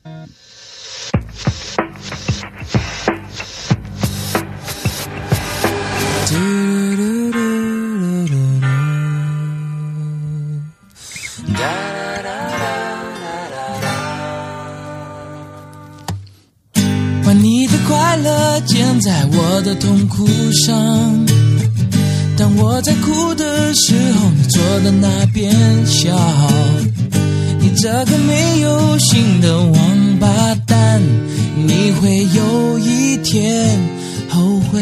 把你的快乐建在我的痛苦上，当我在哭的时候，你坐在那边笑。你这个没有心的王八蛋，你会有一天后悔，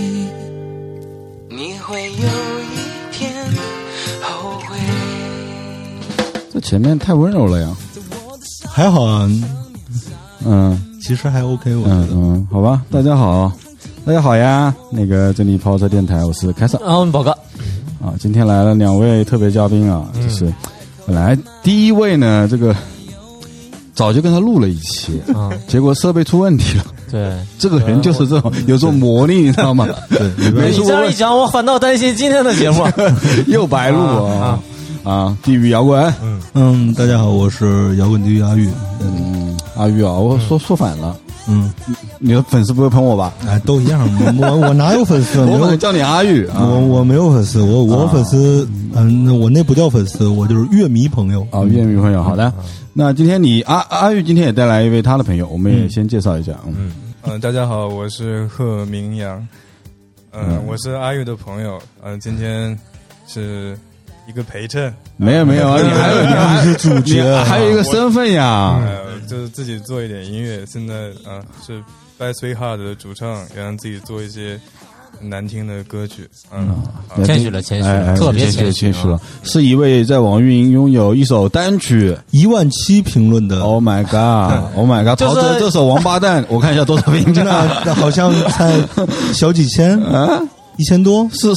你会有一天后悔。 这前面太温柔了呀。 还好啊，其实还 OK， 我觉得。 好吧，大家好呀。那个这里跑车电台，我是凯撒。 我们宝哥。 今天来了2位特别嘉宾啊，就是本来第一位呢，这个早就跟他录了一期，结果设备出问题了。 对， 这个人就是这种有这种魔力，你知道吗？对， 你这样一讲，我反倒担心今天的节目又白录地狱摇滚。 大家好，我是摇滚地狱阿玉。 阿玉啊，我说反了。你的粉丝不会喷我吧？ 哎，都一样。我哪有粉丝？ 我可能叫你阿玉。 我没有粉丝，我粉丝，我那不叫粉丝，我就是乐迷朋友。 乐迷朋友。好的，那今天你阿玉今天也带来一位他的朋友，我们也先介绍一下。 大家好，我是贺明阳。我是阿玉的朋友。今天是一个陪衬。没有啊， 你是主角， 还有一个身份呀。 就是自己做一点音乐，现在是 Bad Sweetheart 的主唱，也让自己做一些难听的歌曲。 谦虚了，特别谦虚了。是一位在网易云拥有一首单曲 17000评论的。 Oh my god！ 陶喆这首王八蛋，我看一下多少评价， 那好像才小几千1000多， 是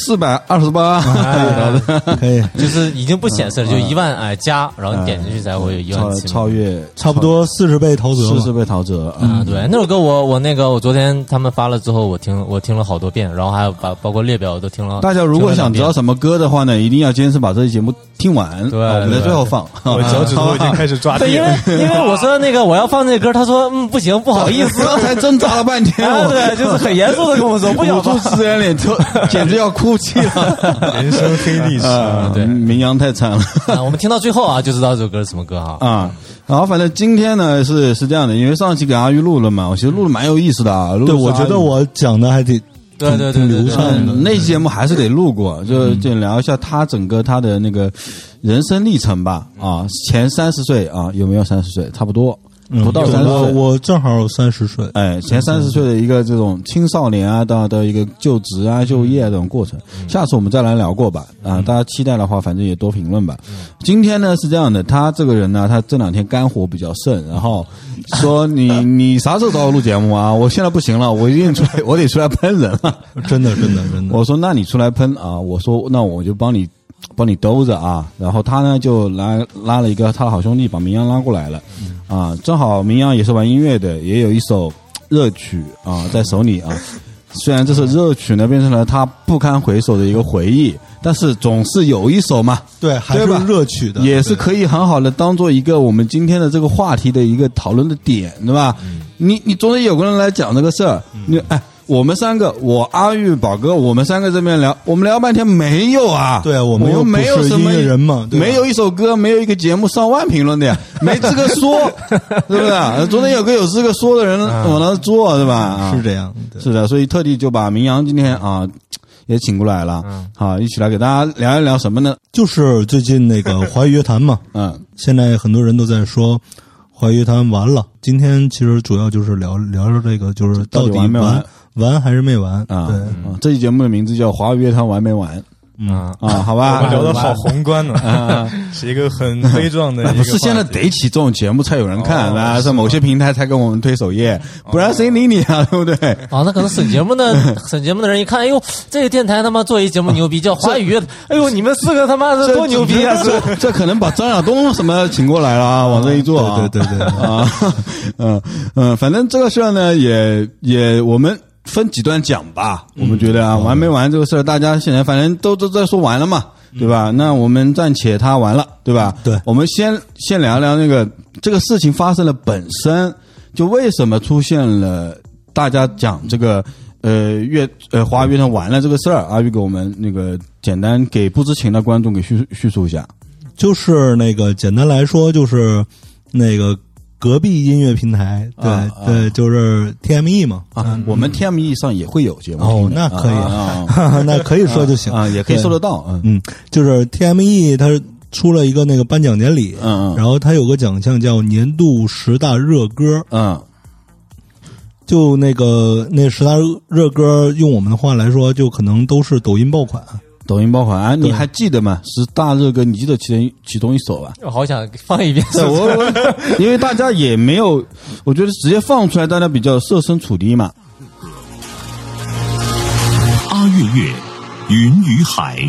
428。 可以， 就是已经不显示了，就1万加，然后点进去才会有17000， 超越差不多40倍陶喆 ，40倍陶喆。 对，那首歌我昨天他们发了之后，我听了好多遍，然后还有包括列表我都听了。 大家如果想知道什么歌的话呢，一定要坚持把这期节目听完。 对， 我们在最后放。 我脚趾头已经开始抓地了。 因为我说那个我要放那歌，他说不行，不好意思， 刚才挣扎了半天。 对，就是很严肃的跟我说不想放， 捂住自然脸，简直要哭泣了。 人生黑历史。 对，明阳太惨了。 我们听到最后就知道这首歌是什么歌哈。 然后反正今天呢是这样的，因为上期给阿玉录了嘛，我其实录的蛮有意思的。 对，我觉得我讲的还挺流畅的。 那期节目还是得录过，就聊一下他整个他的那个人生历程吧。前30岁有没有30岁？差不多。不到30岁， 我正好30岁。 前30岁的一个这种青少年到一个就职就业这种过程，下次我们再来聊过吧。大家期待的话，反正也多评论吧。今天呢是这样的，他这个人呢，他这2天肝火比较盛，然后说你啥时候找我录节目啊？我现在不行了，我一定出来，我得出来喷人了。 真的。 我说那你出来喷我说那我就帮你兜着然后他呢就拉了一个他的好兄弟，把明阳拉过来了。正好明阳也是玩音乐的，也有一首热曲在手里虽然这首热曲呢变成了他不堪回首的一个回忆，但是总是有一首嘛， 对，还是热曲的， 也是可以很好的当做一个我们今天的这个话题的一个讨论的点，对吧？你总得有个人来讲这个事儿，我们3个，我阿玉宝哥，我们3个这边聊，我们聊半天没有对，我们没有什么音乐人嘛， 没有一首歌，没有一个节目上万评论的呀，没资格说，对不对？总得有个有资格说的人往那做，对吧？ 是这样， 是的，所以特地就把明阳今天也请过来了，一起来给大家聊一聊什么呢？ 就是最近那个华语乐坛嘛，现在很多人都在说华语乐坛完了，今天其实主要就是聊这个，就是到底完还是没完对， 这期节目的名字叫《华语乐坛完没完》。好吧， 我们聊得好宏观呢，是一个很悲壮的一个。 不是现在得起这种节目才有人看在某些平台才给我们推首页，不然谁理你啊，对不对？ 那可能审节目的人一看，哎呦，这个电台他妈做一节目牛逼，叫华语乐，哎呦，你们4个他妈的多牛逼啊！ 这可能把张亚东什么请过来了往这一坐对反正这个事儿呢，也我们分几段讲吧。我们觉得完没完这个事儿，大家现在反正都在说完了嘛， 对吧？那我们暂且它完了，对吧？ 对， 我们先聊聊那个这个事情发生的本身，就为什么出现了大家讲这个华语乐团完了这个事儿。阿玉给我们那个简单给不知情的观众给叙述一下。 就是那个简单来说，就是那个隔壁音乐平台，对，就是 TME 嘛。 我们 TME 上也会有节目。 哦，那可以，那可以说就行啊，也可以收得到。 就是 TME 它出了一个那个颁奖典礼，然后它有个奖项叫年度10大热歌，就那10大热歌，用我们的话来说，就可能都是抖音爆款。 抖音爆款你还记得吗？10大热歌，你记得其中一首吧？ 我好想放一遍。 因为大家也没有，我觉得直接放出来，大家比较设身处地嘛。 阿月月，云与海。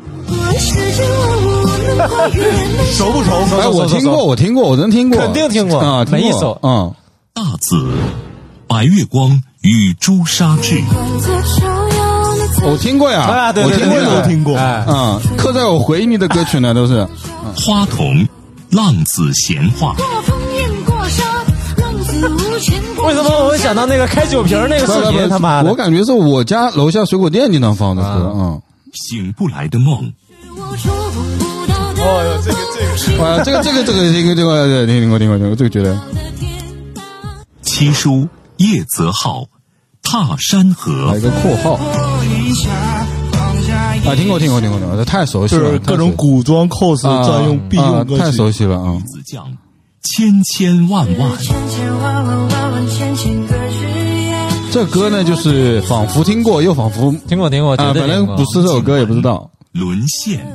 熟不熟？ 我听过，我真听过， 肯定听过啊， 每一首。 大紫，白月光与朱砂痣。 我听过呀， 对， 我听过， 刻在我回忆里的歌曲呢都是。 花童，浪子闲话。 为什么我会想到那个开酒瓶那个视频？他妈的， 我感觉是我家楼下水果店经常放的歌。 醒不来的梦。 哦哟，这个听过，这个觉得。 七叔叶泽浩，踏山河。 还有一个括号。听过，这太熟悉了， 就是各种古装 cos 专用必用歌曲， 太熟悉了啊！ 子将千万。 这歌呢，就是仿佛听过，又仿佛听过， 反正不是这首歌也不知道。 沦陷。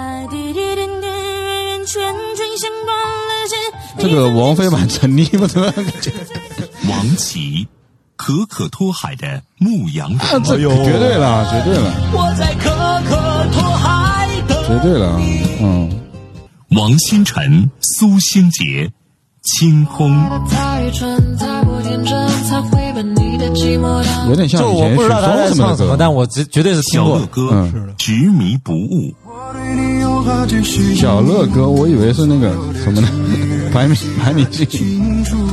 这个王菲版陈妮吗？ 王琦。可托海的牧羊人， 这绝对了， 我在可托海的， 绝对了， 王星辰、苏星杰，清空。 有点像以前我不知道他在唱什么，但我绝对是听过。 小乐歌，执迷不悟。 小乐歌，我以为是那个什么呢？排名镜。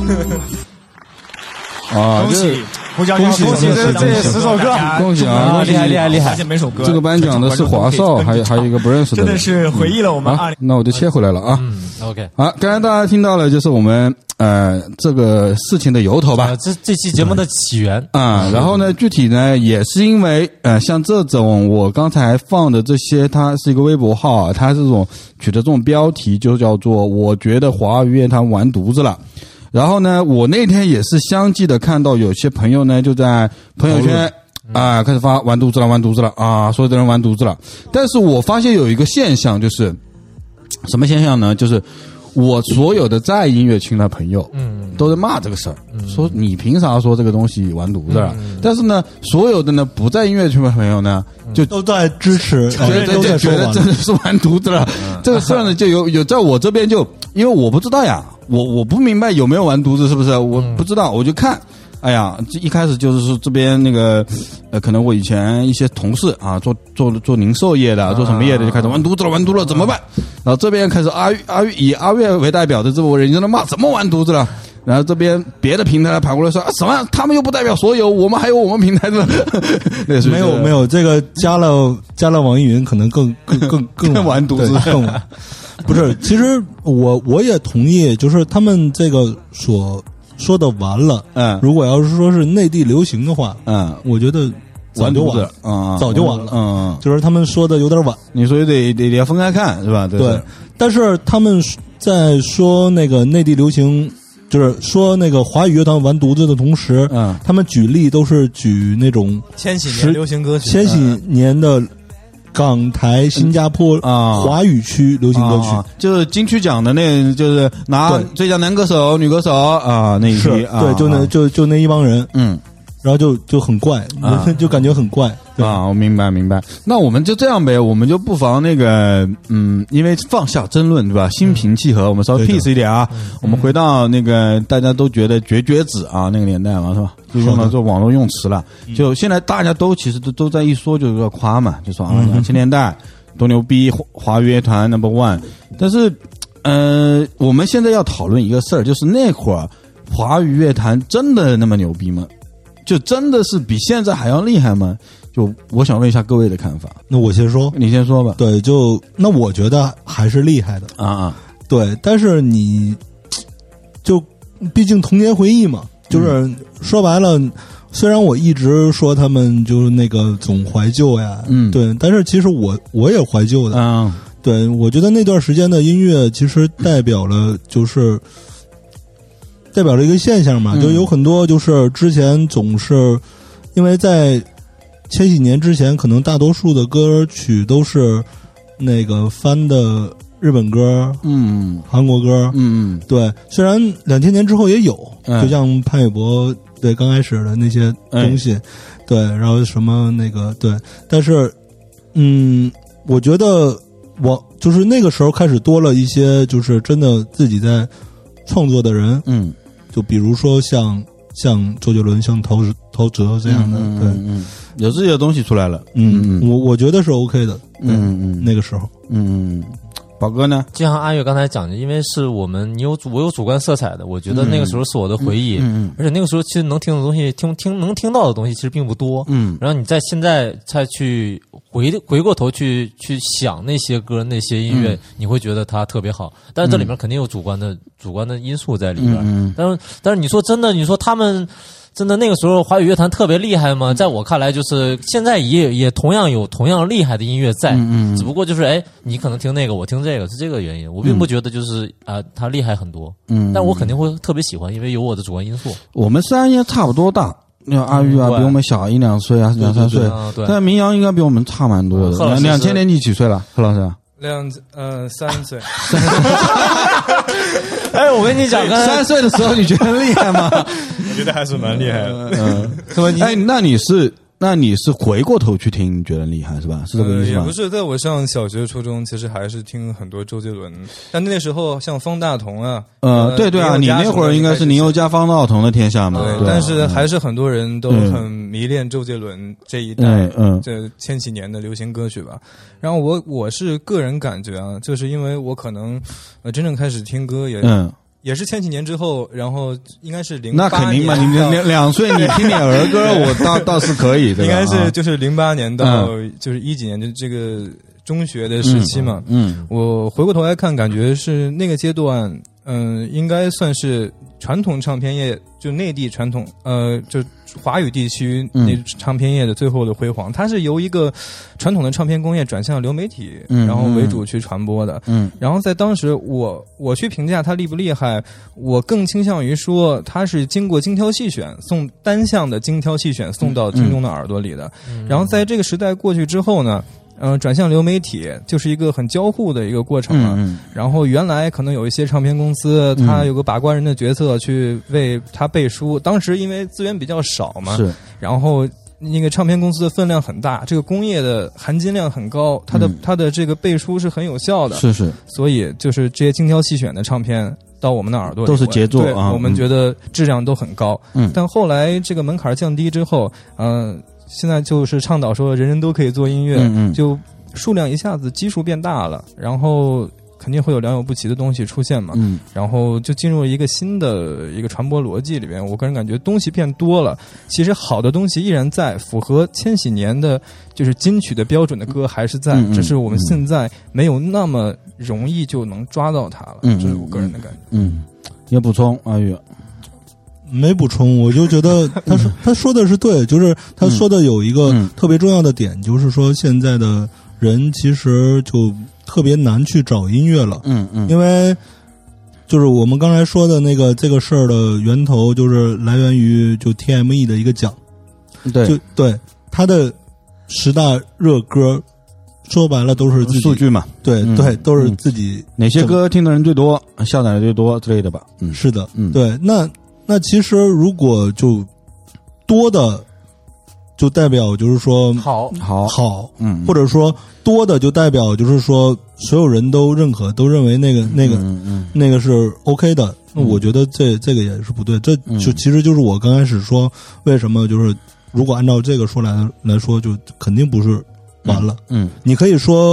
恭喜这10首歌， 恭喜啊！ 厉害！ 而且每首歌这个颁奖的是华少，还有一个不认识的， 真的是回忆了我们那我就切回来了啊。 OK， 好，刚才大家听到了，就是我们这个事情的由头吧， 这期节目的起源然后呢，具体呢也是因为像这种我刚才放的这些，它是一个微博号，它这种取的这种标题就叫做“我觉得华语乐坛完犊子了”。然后呢，我那天也是相继的看到有些朋友呢就在朋友圈开始发完犊子了啊，所有的人完犊子了。但是我发现有一个现象，就是什么现象呢？就是我所有的在音乐圈的朋友，都在骂这个事儿，说你凭啥说这个东西完犊子了？但是呢，所有的呢不在音乐圈的朋友呢，就都在支持， 觉得真的是完犊子了。这个事儿呢，就有在我这边就，因为我不知道呀，我不明白有没有完犊子，是不是？我不知道，我就看。哎呀，一开始就是说这边那个，可能我以前一些同事啊，做零售业的，做什么业的，就开始完犊子了，怎么办？然后这边开始以阿月为代表的这波人就在骂，怎么完犊子了？然后这边别的平台跑过来说什么？他们又不代表所有，我们还有我们平台的。 没有，这个加了网易云可能更完犊子， 更完。不是，其实我也同意，就是他们这个所说的完了，如果要是说是内地流行的话，我觉得早就完了，早就完了，就是他们说的有点晚， 你说得要分开看是吧？ 对，但是他们在说那个内地流行，就是说那个华语乐团完犊子的同时，他们举例都是举那种千禧年流行歌曲， 千禧年的港台、新加坡华语区流行歌曲， 就是金曲奖的那，就是拿最佳男歌手、女歌手那一批， 对，就那一帮人，然后就很怪，就感觉很怪我明白。那我们就这样呗，我们就不妨那个，因为放下争论，对吧？心平气和，我们稍微 peace 一点啊。我们回到那个大家都觉得绝子啊那个年代嘛，是吧？就用到做网络用词了。就现在大家都其实都在一说，就是要夸嘛，就说2000年代多牛逼，华语乐团 No.1。但是，我们现在要讨论一个事儿，就是那会儿华语乐坛真的那么牛逼吗？就真的是比现在还要厉害吗？就我想问一下各位的看法。 那我先说， 你先说吧。 对，那我觉得还是厉害的啊。 对，但是你就毕竟童年回忆嘛，就是说白了，虽然我一直说他们就是那个总怀旧呀，对，但是其实我也怀旧的。对，我觉得那段时间的音乐其实代表了一个现象嘛，就有很多就是之前总是因为在千禧年之前，可能大多数的歌曲都是那个翻的日本歌，韩国歌，对。虽然2000年之后也有，就像潘玮柏对刚开始的那些东西，对，然后什么那个对，但是我觉得我就是那个时候开始多了一些，就是真的自己在创作的人，就比如说像周杰伦、像陶喆这样的，对， 有自己的东西出来了， 我觉得是 OK 的，那个时候， 宝哥呢？ 就像阿月刚才讲的，因为是我有主观色彩的，我觉得那个时候是我的回忆，而且那个时候其实能听的东西，能听到的东西其实并不多，然后你在现在再去回过头去想那些歌那些音乐，你会觉得它特别好，但是这里面肯定有主观的因素在里边，但是你说真的，你说他们真的那个时候华语乐坛特别厉害吗？在我看来，就是现在也同样有同样厉害的音乐在，只不过就是你可能听那个，我听这个，是这个原因。我并不觉得就是他厉害很多，但我肯定会特别喜欢，因为有我的主观因素。 我们虽然也差不多大，那阿玉比我们小1-2岁啊，2-3岁，但明阳应该比我们差蛮多的。2000年你几岁了，贺老师 ？3岁。 我跟你讲 ，3岁的时候你觉得厉害吗？ 我觉得还是蛮厉害的。 那你是回过头去听，你觉得厉害是吧？是这个意思吗？ 也不是，在我上小学、初中，其实还是听很多周杰伦。但那时候像方大同啊， 对啊，你那会儿应该是林宥嘉、方大同的天下嘛。 对，但是还是很多人都很迷恋周杰伦这一代，这千禧年的流行歌曲吧。然后我是个人感觉啊，就是因为我可能真正开始听歌也是千禧年之后，然后应该是08年。 那肯定嘛，你2岁你听点儿歌，我倒是可以的。 应该是就是08年到就是10几年的这个中学的时期嘛。我回过头来看，感觉是那个阶段，应该算是传统唱片业，就内地传统，就华语地区那唱片业的最后的辉煌。它是由一个传统的唱片工业转向流媒体，然后为主去传播的。然后在当时我去评价它厉不厉害，我更倾向于说它是经过精挑细选，送单向的精挑细选送到听众的耳朵里的。然后在这个时代过去之后呢，转向流媒体就是一个很交互的一个过程了。然后原来可能有一些唱片公司，他有个把关人的角色去为他背书。当时因为资源比较少嘛，然后那个唱片公司的分量很大，这个工业的含金量很高，它的这个背书是很有效的。是，所以就是这些精挑细选的唱片到我们的耳朵里都是杰作啊， 我们觉得质量都很高。但后来这个门槛降低之后，现在就是倡导说人人都可以做音乐，就数量一下子基数变大了，然后肯定会有良莠不齐的东西出现嘛。然后就进入了一个新的一个传播逻辑里边。我个人感觉东西变多了，其实好的东西依然在，符合千禧年的就是金曲的标准的歌还是在，只是我们现在没有那么容易就能抓到它了。这是我个人的感觉。 要补充阿宇？ 没补充，我就觉得他说的是对，就是他说的有一个特别重要的点，就是说现在的人其实就特别难去找音乐了。因为就是我们刚才说的那个这个事儿的源头，就是来源于就 TME 的一个奖，对他的10大热歌，说白了都是自己数据嘛， 对，都是自己哪些歌听的人最多，下载的最多之类的吧。 是的，对，那其实如果就多的，就代表就是说好， 或者说多的就代表就是说所有人都认可，都认为那个是 OK 的。那我觉得这个也是不对，这就其实就是我刚开始说为什么就是如果按照这个说来说，就肯定不是完了。你可以说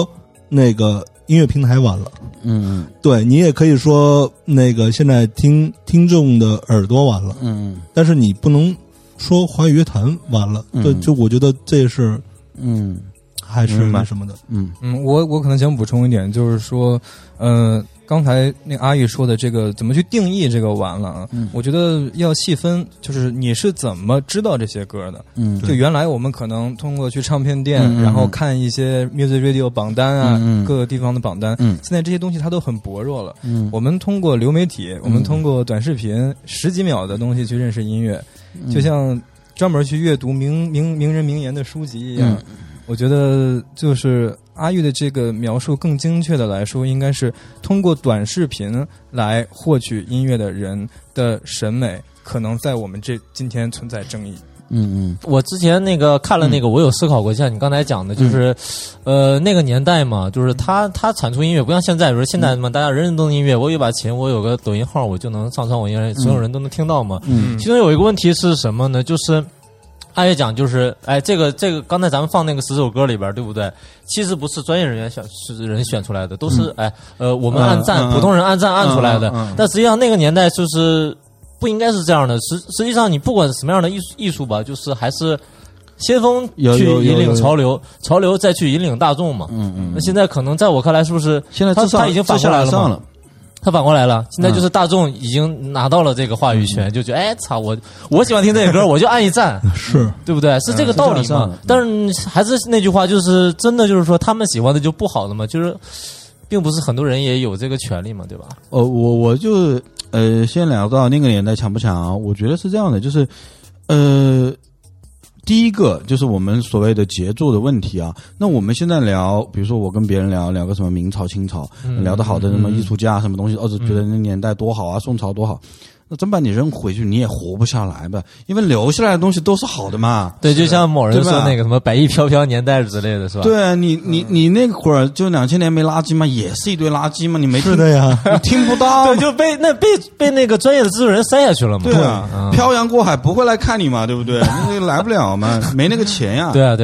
那个音乐平台晚了，对你也可以说那个现在听众的耳朵晚了，但是你不能说华语乐坛晚了，对，就我觉得这是还是蛮什么的， 我可能想补充一点，就是说，刚才那个阿玉说的这个怎么去定义这个晚了啊？我觉得要细分，就是你是怎么知道这些歌的？就原来我们可能通过去唱片店，然后看一些 Music Radio 榜单啊，各个地方的榜单。现在这些东西它都很薄弱了。我们通过流媒体，我们通过短视频10几秒的东西去认识音乐，就像专门去阅读名人名言的书籍一样。我觉得就是阿玉的这个描述更精确的来说，应该是通过短视频来获取音乐的人的审美，可能在我们今天存在争议。 我之前那个看了那个，我有思考过，像你刚才讲的，就是那个年代嘛，就是他产出音乐不像现在，比如说现在嘛，大家人人都能音乐，我有把琴，我有个抖音号，我就能上传我音乐，所有人都能听到嘛。其中有一个问题是什么呢？就是阿月讲就是，这个刚才咱们放那个10首歌里边，对不对？其实不是专业人员选出来的，都是我们按赞，普通人按赞按出来的。但实际上那个年代就是不应该是这样的。实际上你不管什么样的艺术吧，就是还是先锋去引领潮流，潮流再去引领大众嘛。那现在可能在我看来，是不是现在他已经反过来了嘛？他反过来了，现在就是大众已经拿到了这个话语权，就觉得操，我喜欢听这个歌，我就按一赞， 是对不对？是这个道理嘛？但是还是那句话，就是真的就是说，他们喜欢的就不好的嘛，就是并不是很多人也有这个权利嘛，对吧？ 我就先聊到那个年代强不强？我觉得是这样的，就是第一个就是我们所谓的节奏的问题啊。那我们现在聊，比如说我跟别人聊个什么明朝、清朝，聊得好的什么艺术家什么东西，就觉得那年代多好啊，宋朝多好。那真把你扔回去，你也活不下来吧？因为留下来的东西都是好的嘛。 对，就像某人说那个什么百亿飘飘年代之类的，是吧？ 对，你那会儿就2000年没垃圾嘛，也是一堆垃圾嘛，你没听是的呀， 你听不到， 对，就被那个专业的制作人塞下去了嘛。 对啊，漂洋过海不会来看你嘛，对不对？那来不了嘛，没那个钱呀。 对啊。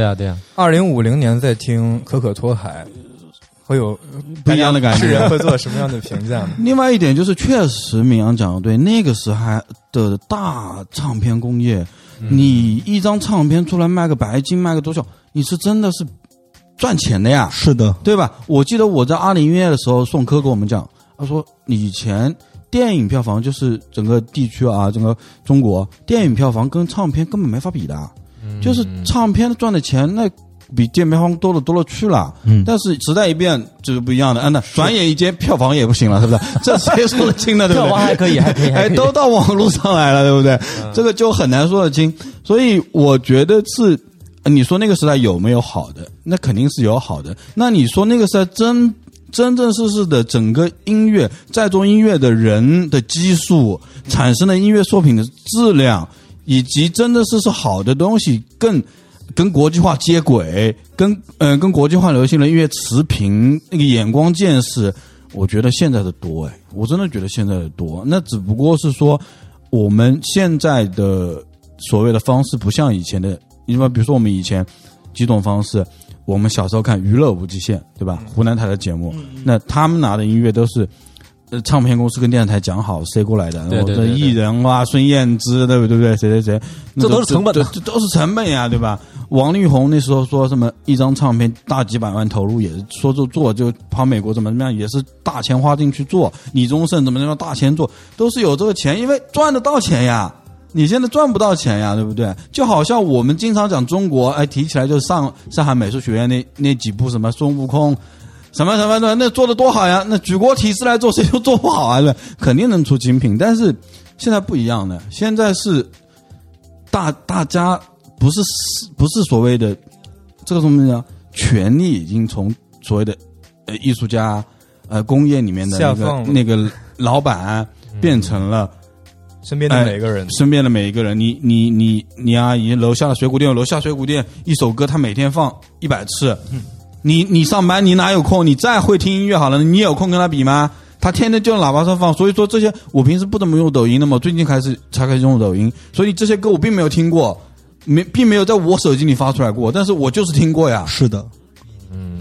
2050年再听可可托海。会有不一样的感觉， 世人会做什么样的评价呢？ 另外一点就是，确实明阳讲的对，那个时候的大唱片工业，你一张唱片出来卖个白金，卖个多少，你是真的是赚钱的呀。 是的， 对吧？我记得我在20音乐的时候，宋柯跟我们讲，他说以前电影票房就是整个地区啊，整个中国电影票房跟唱片根本没法比的，就是唱片赚的钱那比电影票房多了去了，但是时代一变就是不一样的。那转眼一间票房也不行了，是不是？这谁说得清的？对不对？ 票房还可以， 都到网络上来了，对不对？这个就很难说得清。所以我觉得是，你说那个时代有没有好的？那肯定是有好的。那你说那个时代真实的整个音乐在做音乐的人的基数产生的音乐作品的质量，以及真的是好的东西跟国际化接轨，跟国际化流行的音乐持平，那个眼光见识，我觉得现在的多我真的觉得现在的多。那只不过是说我们现在的所谓的方式不像以前的，因为比如说我们以前几种方式，我们小时候看娱乐无极限，对吧？湖南台的节目，那他们拿的音乐都是唱片公司跟电视台讲好塞过来的， 对对对， 艺人啊，孙燕姿，对不对？谁， 这都是成本， 这都是成本呀，对吧？王力宏那时候说什么一张唱片大几百万投入，也是说做就跑美国怎么样，也是大钱花进去做。李宗盛怎么样大钱做，都是有这个钱，因为赚得到钱呀。你现在赚不到钱呀，对不对？就好像我们经常讲中国，提起来就是上海美术学院那几部什么孙悟空。什么的，那做的多好呀！那举国体制来做，谁就做不好啊？对吧？肯定能出精品，但是现在不一样的，现在是大家不是所谓的这个什么呢？权力已经从所谓的艺术家工业里面的那个老板变成了身边的每个人， 你阿姨楼下的水果店有楼下水果店，一首歌他每天放100次。你上班你哪有空？你再会听音乐好了，你有空跟他比吗？他天天就喇叭上放，所以说这些我平时不怎么用抖音的嘛，最近才开始用抖音，所以这些歌我并没有听过，并没有在我手机里发出来过，但是我就是听过呀。 是的，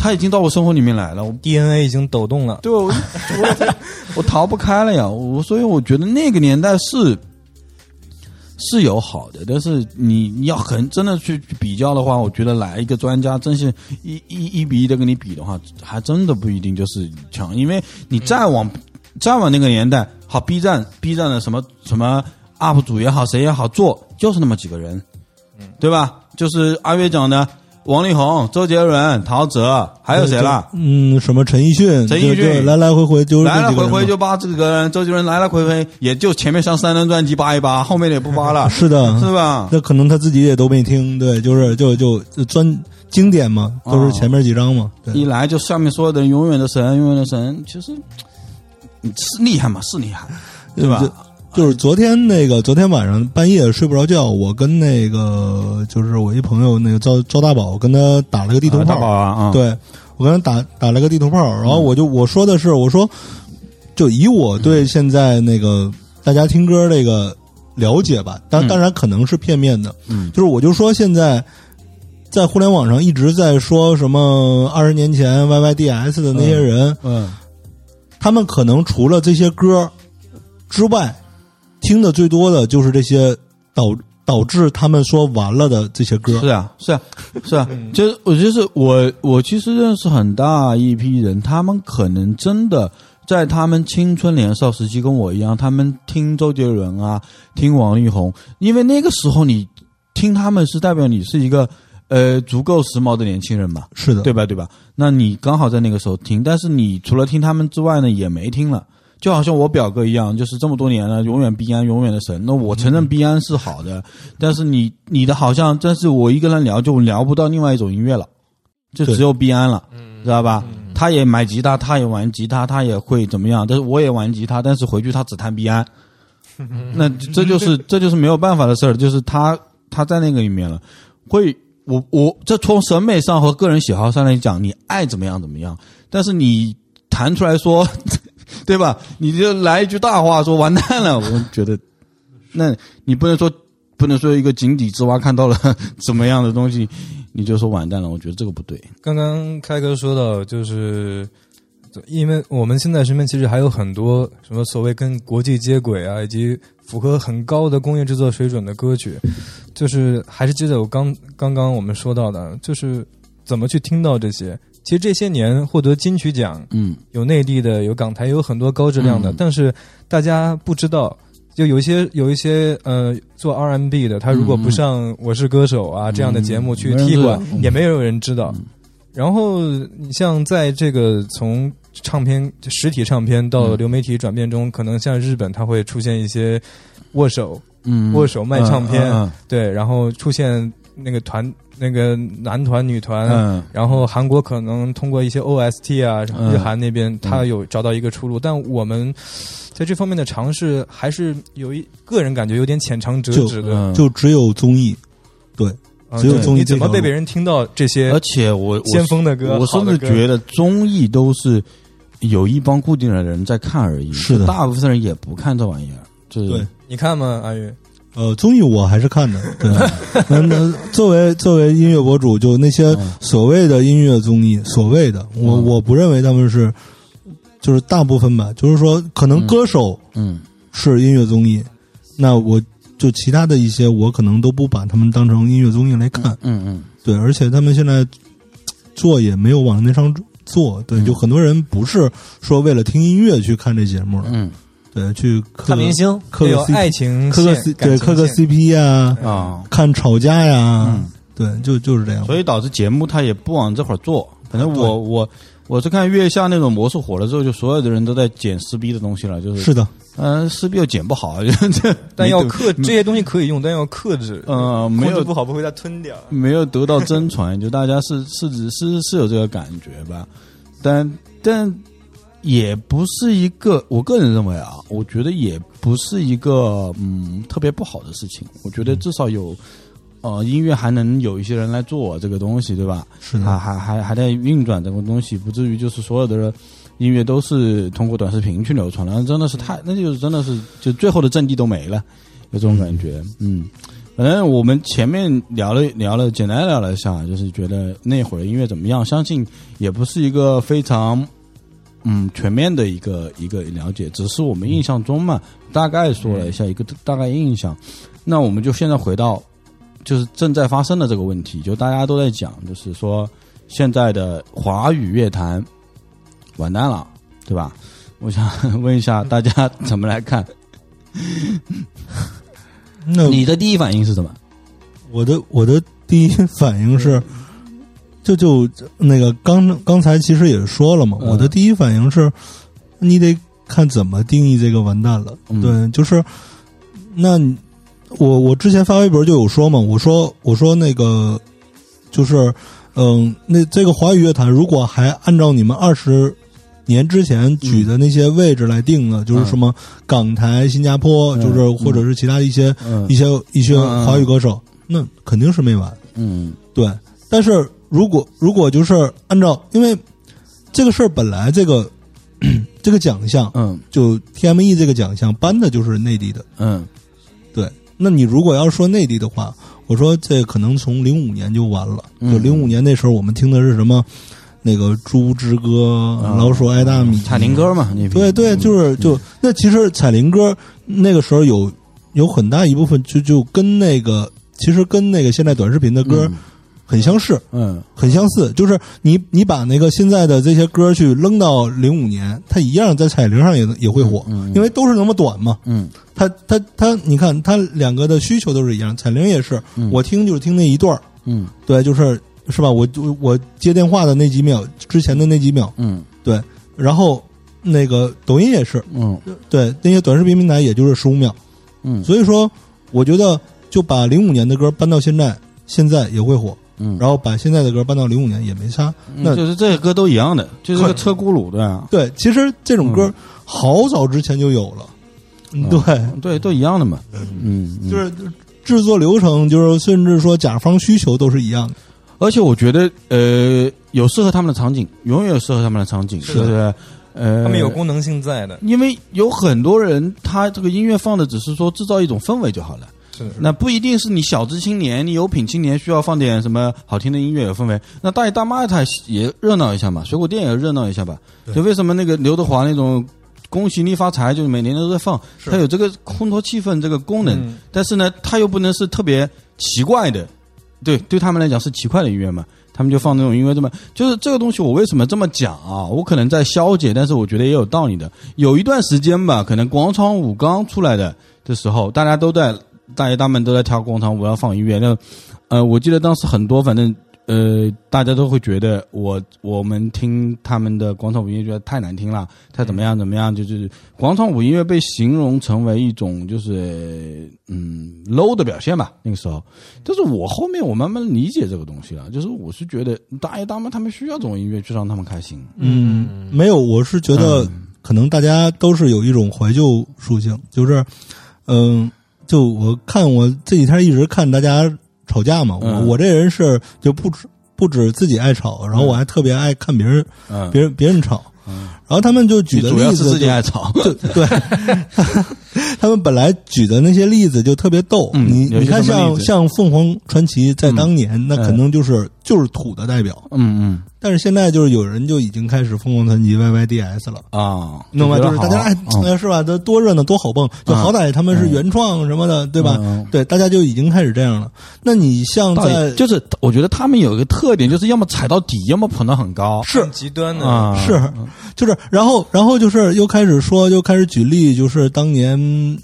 他已经到我生活里面来了，我 DNA 已经抖动了， 对，我逃不开了呀，所以我觉得那个年代是有好的，但是你要真的去比较的话，我觉得来一个专家，真是一比一的跟你比的话，还真的不一定就是强，因为你再往那个年代，好 B 站的什么 UP 主也好，谁也好，做就是那么几个人，对吧？就是阿月讲的王力宏、周杰伦、陶喆，还有谁了？ 什么陈奕迅，来回就扒这个人，周杰伦来回也就前面上3张专辑扒一扒，后面也不扒了， 是的， 是吧？ 那可能他自己也都没听，对，就专经典嘛，都是前面几张嘛。对， 一来就上面所有的人永远的神，其实是厉害嘛，是厉害，对吧？ 就是昨天晚上半夜睡不着觉，我跟就是我一朋友赵大宝跟他打了个地图炮， 大宝啊， 对，我跟他打了个地图炮，然后我说的是，我说就以我对现在大家听歌这个了解吧，当然可能是片面的，就是我就说现在在互联网上一直在说什么20年前 YYDS 的那些人，他们可能除了这些歌之外，听的最多的就是这些导致他们说完了的这些歌。 是啊，就是我其实认识很大一批人，他们可能真的在他们青春年少时期跟我一样，他们听周杰伦啊，听王力宏，因为那个时候你听他们是代表你是一个足够时髦的年轻人嘛， 是的， 对吧？那你刚好在那个时候听，但是你除了听他们之外呢，也没听了。就好像我表哥一样，就是这么多年了，永远毕安，永远的神。那我承认毕安是好的，但是你的好像，但是我一个人聊就聊不到另外一种音乐了，就只有毕安了，知道吧？他也买吉他，他也玩吉他，他也会怎么样？但是我也玩吉他，但是回去他只弹毕安，那这就是没有办法的事儿，就是他在那个里面了，会我这从审美上和个人喜好上来讲，你爱怎么样怎么样，但是你弹出来说。对吧？你就来一句大话说完蛋了，我觉得，那你不能说一个井底之蛙看到了什么样的东西，你就说完蛋了，我觉得这个不对。 刚刚开哥说到，就是因为我们现在身边其实还有很多什么所谓跟国际接轨啊，以及符合很高的工业制作水准的歌曲，就是还是接着我刚刚我们说到的，就是怎么去听到这些。其实这些年获得金曲奖，有内地的，有港台，有很多高质量的，但是大家不知道，就有一些做 R&B 的，他如果不上《我是歌手》啊这样的节目去踢馆，也没有人知道。然后你像在这个从实体唱片到流媒体转变中，可能像日本，它会出现一些握手卖唱片，对，然后出现那个男团女团，然后韩国可能通过一些 OST 啊，日韩那边他有找到一个出路，但我们在这方面的尝试还是个人感觉有点浅尝辄止的， 就只有综艺，对，只有综艺。 你怎么被别人听到这些？ 而且我先锋的歌， 我甚至觉得综艺都是有一帮固定的人在看而已， 是的， 大部分人也不看这玩意儿。 对， 你看吗，阿宇？ 综艺我还是看的，对。那作为音乐博主，就那些所谓的音乐综艺，所谓的我不认为他们是，就是大部分吧，就是说可能歌手是音乐综艺，那我就其他的一些我可能都不把他们当成音乐综艺来看，对，而且他们现在做也没有往那上做，对，就很多人不是说为了听音乐去看这节目了，对，去看明星， 刻个爱情， 刻个 CP 啊，看吵架呀，对，就是这样。 所以导致节目他也不往这会儿做。反正我是看月下那种模式火了之后，就所有的人都在剪撕逼的东西了，就是的， 撕逼又剪不好， 但要这些东西可以用，但要克制， 没有不好不会再吞掉， 没有得到真传，就大家是有这个感觉吧，但也不是一个，我个人认为啊，我觉得也不是一个特别不好的事情。我觉得至少有音乐还能有一些人来做这个东西，对吧？ 是的， 还在运转这个东西，不至于就是所有的音乐都是通过短视频去流传了，那就是真的是就最后的阵地都没了，有这种感觉。 反正我们前面聊了，简单聊了一下，就是觉得那会儿音乐怎么样，相信也不是一个非常全面的一个了解，只是我们印象中嘛，大概说了一下一个大概印象。那我们就现在回到就是正在发生的这个问题，就大家都在讲，就是说现在的华语乐坛完蛋了，对吧？我想问一下大家怎么来看？那你的第一反应是什么？ 我的第一反应是，就那个刚才其实也说了嘛，我的第一反应是，你得看怎么定义这个完蛋了。对，就是那我之前发微博就有说嘛，我说那个就是那这个华语乐坛如果还按照你们20年之前举的那些位置来定的，就是什么港台、新加坡，就是或者是其他的一些华语歌手，那肯定是没完。对。但是如果就是按照，因为这个事儿本来这个奖项，就 TME 这个奖项颁的就是内地的，对。那你如果要说内地的话，我说这可能从05年就完了。就05年那时候我们听的是什么？那个猪之歌、老鼠爱大米、 彩铃歌嘛， 对，就那其实彩铃歌那个时候有很大一部分就跟那个其实跟那个现在短视频的歌很相似，很相似，就是你把那个现在的这些歌去扔到05年，它一样在彩铃上也会火，因为都是那么短嘛，它你看它两个的需求都是一样，彩铃也是，我听就是听那一段，对，是吧？我接电话的那几秒之前的那几秒，对，然后那个抖音也是，对，那些短视频平台也就是15秒，所以说我觉得就把05年的歌搬到现在也会火，然后把现在的歌搬到05年也没差，那就是这些歌都一样的，就是个车轱辘，对啊， 对，其实这种歌好早之前就有了， 对，都一样的嘛， 就是制作流程，就是甚至说甲方需求都是一样的。 而且我觉得，有适合他们的场景，永远有适合他们的场景，是不是？ 他们有功能性在的， 因为有很多人，他这个音乐放的只是说制造一种氛围就好了， 是那不一定是你小资青年、你有品青年需要放点什么好听的音乐有氛围。那大爷大妈他也热闹一下嘛，水果店也热闹一下吧。就为什么那个刘德华那种恭喜你发财，就是每年都在放，他有这个烘托气氛这个功能，但是呢，他又不能是特别奇怪的。对他们来讲是奇怪的音乐嘛，他们就放那种音乐，这么就是这个东西。我为什么这么讲啊？我可能在消解，但是我觉得也有道理的。有一段时间吧，可能广场舞刚出来的时候，大家都在大爷大们都在跳广场舞，要放音乐。那我记得当时很多，反正大家都会觉得我们听他们的广场舞音乐觉得太难听了，太怎么样，就是广场舞音乐被形容成为一种就是low 的表现吧。那个时候，但是我后面我慢慢理解这个东西了，就是我是觉得大爷大妈他们需要这种音乐去让他们开心。 没有，我是觉得可能大家都是有一种怀旧属性，就是就我这几天一直看大家吵架嘛，我这人是就不止自己爱吵，然后我还特别爱看别人吵，然后他们就举的例子主要是自己爱吵， 对，他们本来举的那些例子就特别逗，你看像凤凰传奇在当年那可能就是土的代表，但是现在就是有人就已经开始凤凰传奇 YYDS 了啊，弄完就是大家是吧？多热闹多好蹦，就好歹他们是原创什么的，对吧？对，大家就已经开始这样了。那你像就是我觉得他们有一个特点，就是要么踩到底，要么捧得很高， 是极端的， 是就是然后就是又开始举例，就是当年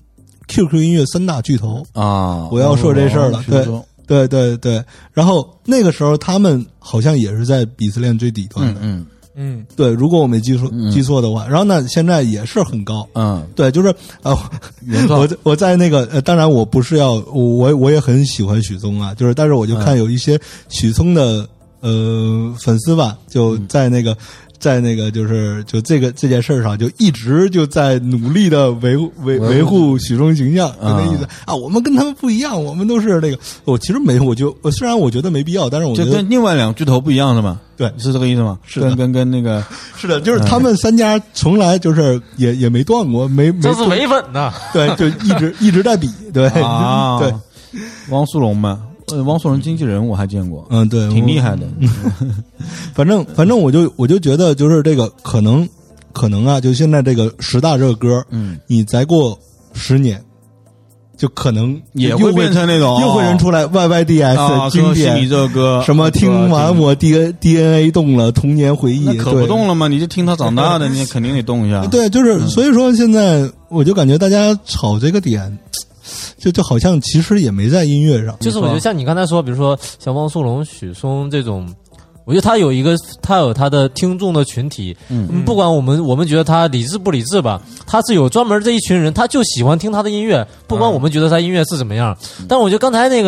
QQ 音乐3大巨头啊，我要说这事儿了，对，然后那个时候他们好像也是在鄙视链最底端的，对，如果我没记错的话，然后呢，现在也是很高，对，就是我在那个当然我不是要我也很喜欢许嵩啊，就是但是我就看有一些许嵩的粉丝吧，就在那个就这件事上，就一直就在努力的维护许嵩形象，就那意思啊，我们跟他们不一样，我们都是那个，我其实没，我虽然我觉得没必要，但是我觉得就跟另外两巨头不一样的嘛， 对， 是这个意思吗？ 是的， 跟那个是的，就是他们3家从来就是也没断过，没这是唯粉呐， 对，就一直在比，对啊，对。 汪苏泷嘛，汪苏泷经纪人我还见过， 对， 挺厉害的。 反正我就觉得就是这个可能啊，就现在这个10大热歌，你再过10年。就可能也会变成那种又会人出来 YYDS 经典这歌， 什么听完我 DNA 动了，童年回忆， 那可不动了吗？你就听他长大的，你肯定得动一下。 对，就是所以说现在我就感觉大家炒这个点，就好像其实也没在音乐上。 就是我觉得像你刚才说，比如说像汪苏泷、许嵩这种。我觉得他有他的听众的群体，不管我们觉得他理智不理智吧，他是有专门这一群人，他就喜欢听他的音乐，不管我们觉得他音乐是怎么样。但我觉得刚才那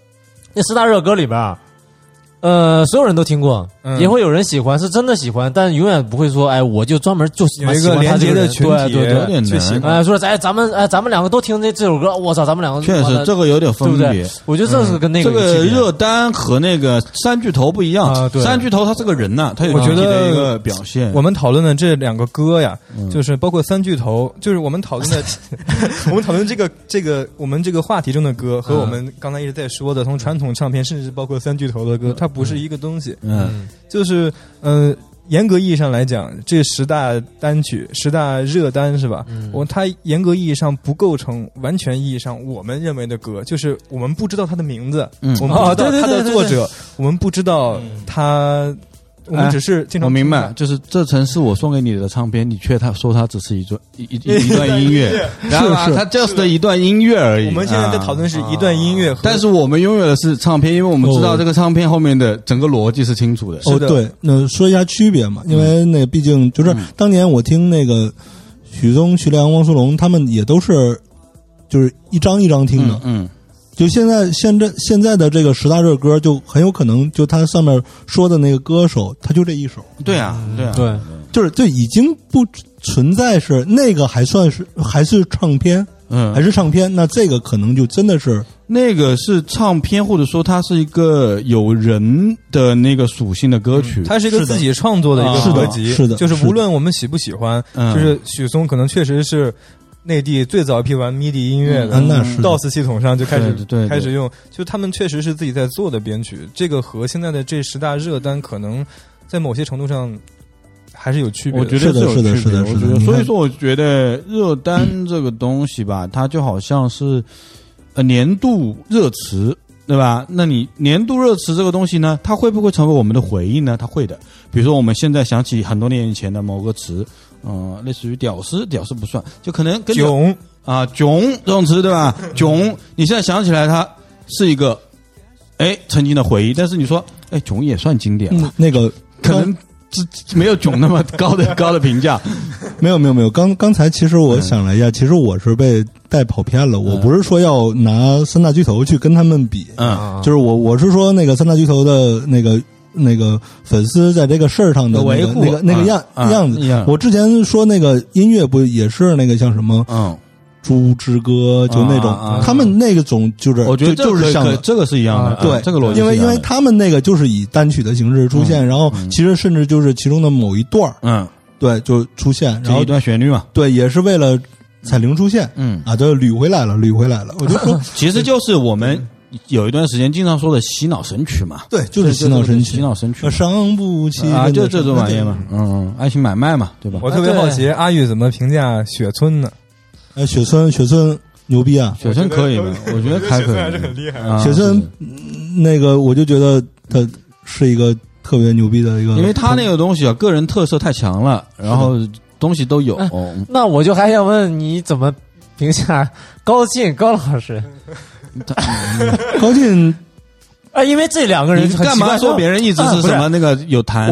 10大热歌里边，所有人都听过，也会有人喜欢，是真的喜欢，但永远不会说，哎，我就专门就有一个连接的群体， 对， 有点难。 说咱们两个都听这首歌，我操，咱们两个确实这个有点分别。 我觉得这是跟那个这个热单和那个三巨头不一样。三巨头他是个人呐，他有具体的一个表现。 我们讨论的这2个歌呀，就是包括三巨头，就是我们讨论的这个我们这个话题中的歌和我们刚才一直在说的，从传统唱片甚至包括三巨头的歌，它不是一个东西。就是严格意义上来讲，这10大单曲、10大热单是吧？它严格意义上不构成完全意义上我们认为的歌，就是我们不知道它的名字，我们不知道它的作者，我们不知道它。我们只是经常我明白，就是这曾是我送给你的唱片，你却说它只是一段音乐，然后它就是一段音乐而已。 我们现在在讨论是一段音乐， 但是我们拥有的是唱片，因为我们知道这个唱片后面的整个逻辑是清楚的。 对，那说一下区别嘛，因为那毕竟就是当年我听那个许嵩、徐良、汪苏泷，他们也都是就是一张一张听的，就现在的这个10大热歌，就很有可能就他上面说的那个歌手，他就这一首。 对啊， 就是就已经不存在是那个还是唱片，还是唱片，那这个可能就真的是那个是唱片，或者说它是一个有人的那个属性的歌曲， 它是一个自己创作的一个合集， 是的， 就是无论我们喜不喜欢，就是许嵩可能确实是。内地最早一批玩 MIDI 音乐的，DOS 系统上就开始用，就他们确实是自己在做的编曲，这个和现在的这10大热单可能在某些程度上还是有区别的。 我觉得是的， 所以说我觉得热单这个东西吧，它就好像是年度热词，对吧？那你年度热词这个东西呢，它会不会成为我们的回忆呢？它会的。比如说我们现在想起很多年以前的某个词。类似于屌丝不算，就可能跟囧囧这种词，对吧？囧，你现在想起来它是一个曾经的回忆，但是你说囧也算经典了， 那个可能没有囧那么高的评价。 没有，刚才其实我想了一下，其实我是被带跑偏了，我不是说要拿3大巨头去跟他们比，就是我是说那个3大巨头的那个粉丝在这个事儿上的那个样子。我之前说那个音乐不也是那个像什么猪之歌，就那种他们那个种就是我觉得就是像这个是一样的， 对这个逻辑， 因为他们那个就是以单曲的形式出现，然后其实甚至就是其中的某一段对，就出现，然后一段旋律嘛， 对，也是为了彩铃出现，就捋回来了。我就说， 其实就是我们。有一段时间经常说的洗脑神曲嘛， 对，就是洗脑神曲，伤不起就这种玩意嘛，爱情买卖嘛，对吧？ 我特别好奇阿玉怎么评价雪村呢？ 雪村牛逼啊， 雪村可以吗？我觉得还可以， 还是很厉害。 雪村那个，我就觉得他是一个特别牛逼的一个， 因为他那个东西个人特色太强了，然后东西都有。 那我就还想问你怎么评价高老师？ 高进因为这2个人干嘛说别人一直是什么那个有谈？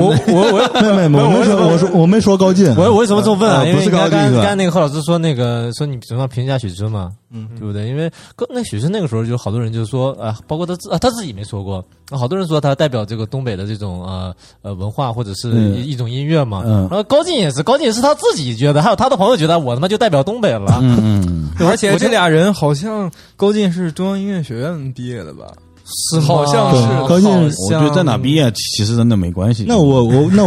我没说高进。 我为什么这么问啊？因为不是高进。 刚才那个贺老师说说你怎么评价许嵩嘛？对不对？因为那许嵩那个时候就好多人就说包括他自己没说过，好多人说他代表这个东北的这种文化或者是一种音乐嘛。然后高进也是他自己觉得，还有他的朋友觉得我他妈就代表东北了。 而且这俩人好像高进是中央音乐学院毕业的吧？ 是好像是高进， 我觉得在哪毕业其实真的没关系。 那我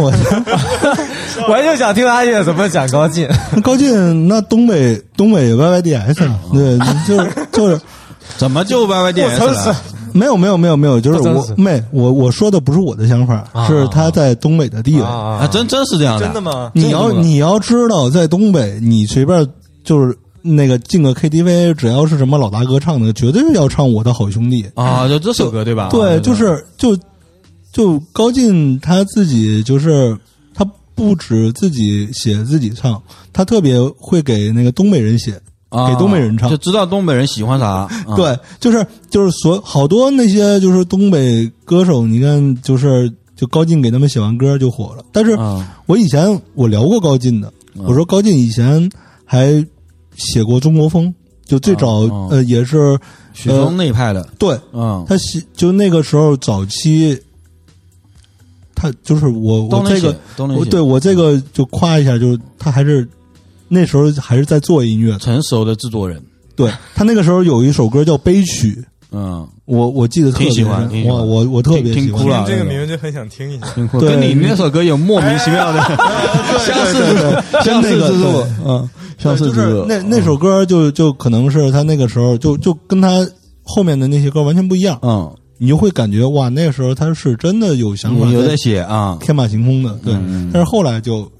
我就想听阿岳怎么讲高进。 高进那东北 YYDS 对，就是怎么就 YYDS 了？ 没有，就是我说的不是我的想法，是他在东北的地位真是这样的？ 真的吗？ 你要知道，在东北，你随便就是那个进个 KTV， 只要是什么老大哥唱的，绝对要唱《我的好兄弟》 啊，就这首歌对吧？ 对，就是就高进他自己就是他不止自己写自己唱，他特别会给那个东北人写。给东北人唱， 就知道东北人喜欢啥。 对，就是好多那些就是东北歌手，你看就高进给他们写完歌就火了。但是我以前我聊过高进的，我说高进以前还写过中国风，就最早也是许嵩那一派的。 对，他就那个时候早期，他就是我这个对我这个就夸一下，就是他还是。那时候还是在做音乐， 成熟的制作人。 对，他那个时候有一首歌叫《悲曲》，我记得特别喜欢， 我特别喜欢， 听哭了。这个名字就很想听一下， 对，跟你那首歌有莫名其妙的相似之处，相似之处。 那首歌就可能是他那个时候就跟他后面的那些歌完全不一样，你就会感觉哇，那个时候他是真的有想法， 有在写啊， 天马行空的，对。但是后来就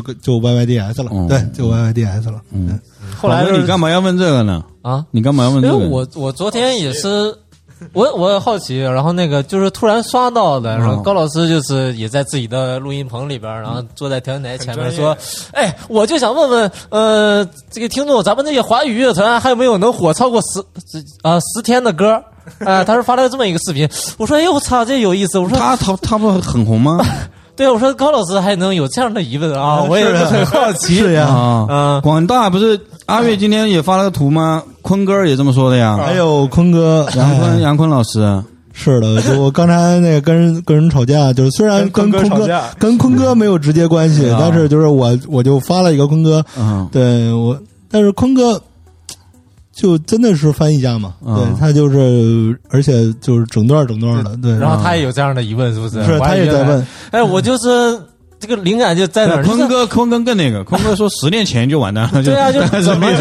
YYDS 了，对，就 YYDS 了。 后来你干嘛要问这个呢？ 啊， 你干嘛要问这个？ 因为我昨天也是，我也好奇，然后那个就是突然刷到的，然后高老师就是也在自己的录音棚里边，然后坐在调音台前面说：“哎，我就想问问，这个听众，咱们这些华语乐团还有没有能火超过10天的歌？”他是发了这么一个视频，我说：“哎呦，我操，这有意思！”我说：“ 他不很红吗？” 对，我说高老师还能有这样的疑问啊，我也是很好奇。 是呀， 广大不是阿月今天也发了个图吗？坤哥也这么说的呀。 还有坤哥， 杨坤老师。 是的，就我刚才那个跟人吵架，就是虽然跟坤哥没有直接关系，但是就是我就发了一个坤哥，对我，但是坤哥。就真的是翻译家嘛，对他就是，而且就是整段的，对。 然后他也有这样的疑问，是不是？ 是，他也在问。 哎，我就是这个灵感就在哪儿？ 坤哥更那个，坤哥说10年前就完蛋了。 对啊，就怎么就是，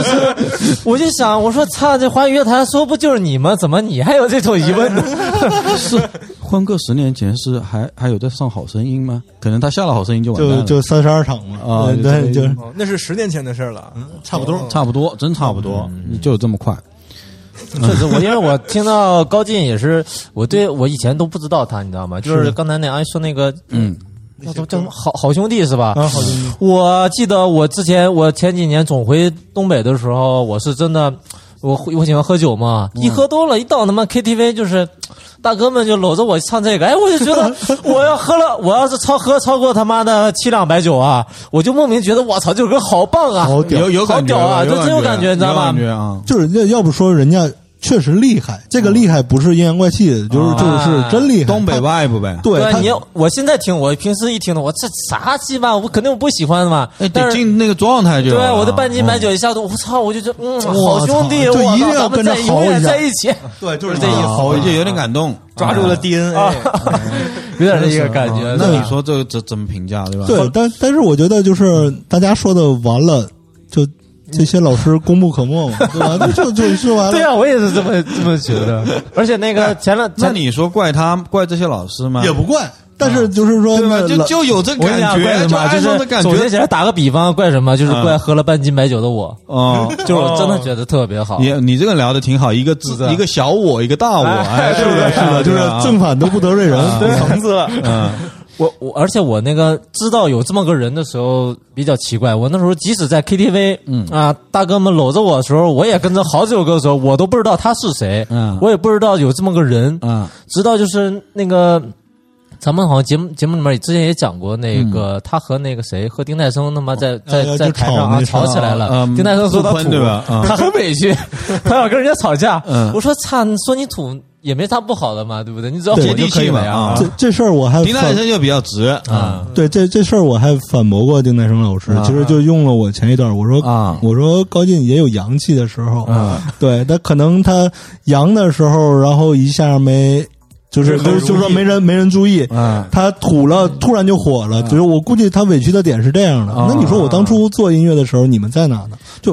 我就想，我说操，这华语乐坛说不就是你吗？怎么你还有这种疑问呢？ 是。坤哥10年前是还有在上好声音吗？可能他下了好声音就完蛋了， 就32场嘛啊，对，就那是10年前的事了， 差不多， 真差不多，就有这么快。 确实，因为我听到高进也是，我以前都不知道他，你知道吗？就是刚才那阿姨说那个，叫什么好兄弟是吧？ 好兄弟。 我记得我前几年总回东北的时候，我是真的，我喜欢喝酒嘛，一喝多了，一到他妈 KTV 就是。大哥们就搂着我唱这个，哎，我就觉得我要是喝超过他妈的7两白酒啊，我就莫名觉得我操，这首歌好棒啊， 有感觉啊，就真有感觉，你知道吗？ 就是要不说人家确实厉害，这个厉害不是阴阳怪气的，就是真厉害， 东北 vibe 呗。 对， 我现在听，我平时一听的，我这啥鸡巴，我肯定不喜欢的嘛。 得进那个状态就。 对，我的半斤白酒一下子，我操，我就觉得好兄弟， 就一定要跟着豪一下，在一起。 对，就是这意思， 豪就有点感动， 抓住了 DNA， 有点这个感觉。 那你说这怎么评价对吧？ 对，但是我觉得就是大家说的完了就。这些老师功不可没嘛，对吧？就是完了。 对啊，我也是这么觉得。而且那个那你说怪这些老师吗？ 也不怪，但是就是说， 对吧？就有这感觉， 就爱上的感觉。首先起来打个比方，怪什么？就是怪喝了半斤白酒的我。就是我真的觉得特别好。 你这个聊的挺好，一个小我，一个大我， 哎，是的，就是正反都不得罪人， 层次了。 而且我那个知道有这么个人的时候比较奇怪，我那时候即使在 KTV，大哥们搂着我的时候，我也跟着好几首歌的时候，我都不知道他是谁，我也不知道有这么个人，直到就是那个咱们好像节目里面之前也讲过，那个他和那个谁和丁太升他妈在台上吵起来了，丁太升说他土，他很委屈，他要跟人家吵架，我说操，你说你土。也没啥不好的嘛，对不对？你只要接地气嘛啊！这事儿我还丁太升就比较直啊。对，这事儿我还反驳过丁太升老师，其实就用了我前一段，我说高进也有阳气的时候，对，他可能他阳的时候，然后一下没。就是说没人注意，他土了，突然就火了。就是我估计他委屈的点是这样的。那你说我当初做音乐的时候，你们在哪呢？就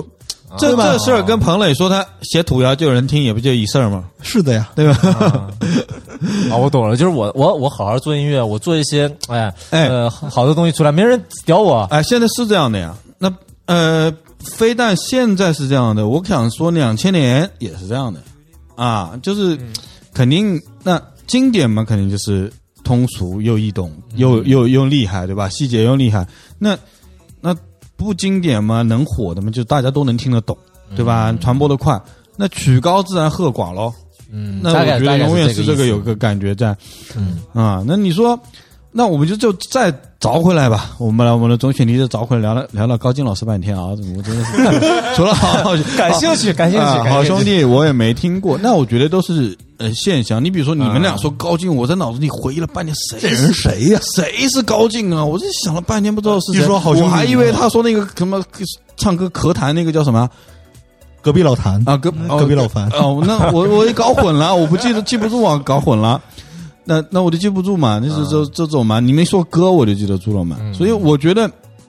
这事儿跟彭磊说他写土谣就有人听，也不就一事儿吗？ 是的呀， 对吧？ 我懂了，就是我好好做音乐，我做一些好的东西出来，没人屌我。 现在是这样的呀。那非但现在是这样的，我想说2000年也是这样的啊，就是肯定那经典嘛，肯定就是通俗又易懂，又厉害，对吧？细节又厉害。那不经典嘛，能火的嘛，就大家都能听得懂，对吧？传播的快，那曲高自然和广咯。那我觉得永远是这个有个感觉在。那你说，那我们就再找回来吧。我们的总选题就找回来聊了高进老师半天啊，我真的是除了好感兴趣， 好兄弟我也没听过。那我觉得都是现象。你比如说你们俩说高进，我在脑子里回忆了半天， 这人谁呀？ 谁是高进啊？我就想了半天不知道是谁。 你说好兄弟， 我还以为他说那个什么唱歌咳痰那个叫什么？ 隔壁老谭啊，隔壁老樊那我也搞混了，我不记不住啊，搞混了。那我就记不住嘛，那是这种嘛。你没说歌，我就记得住了嘛。所以我觉得，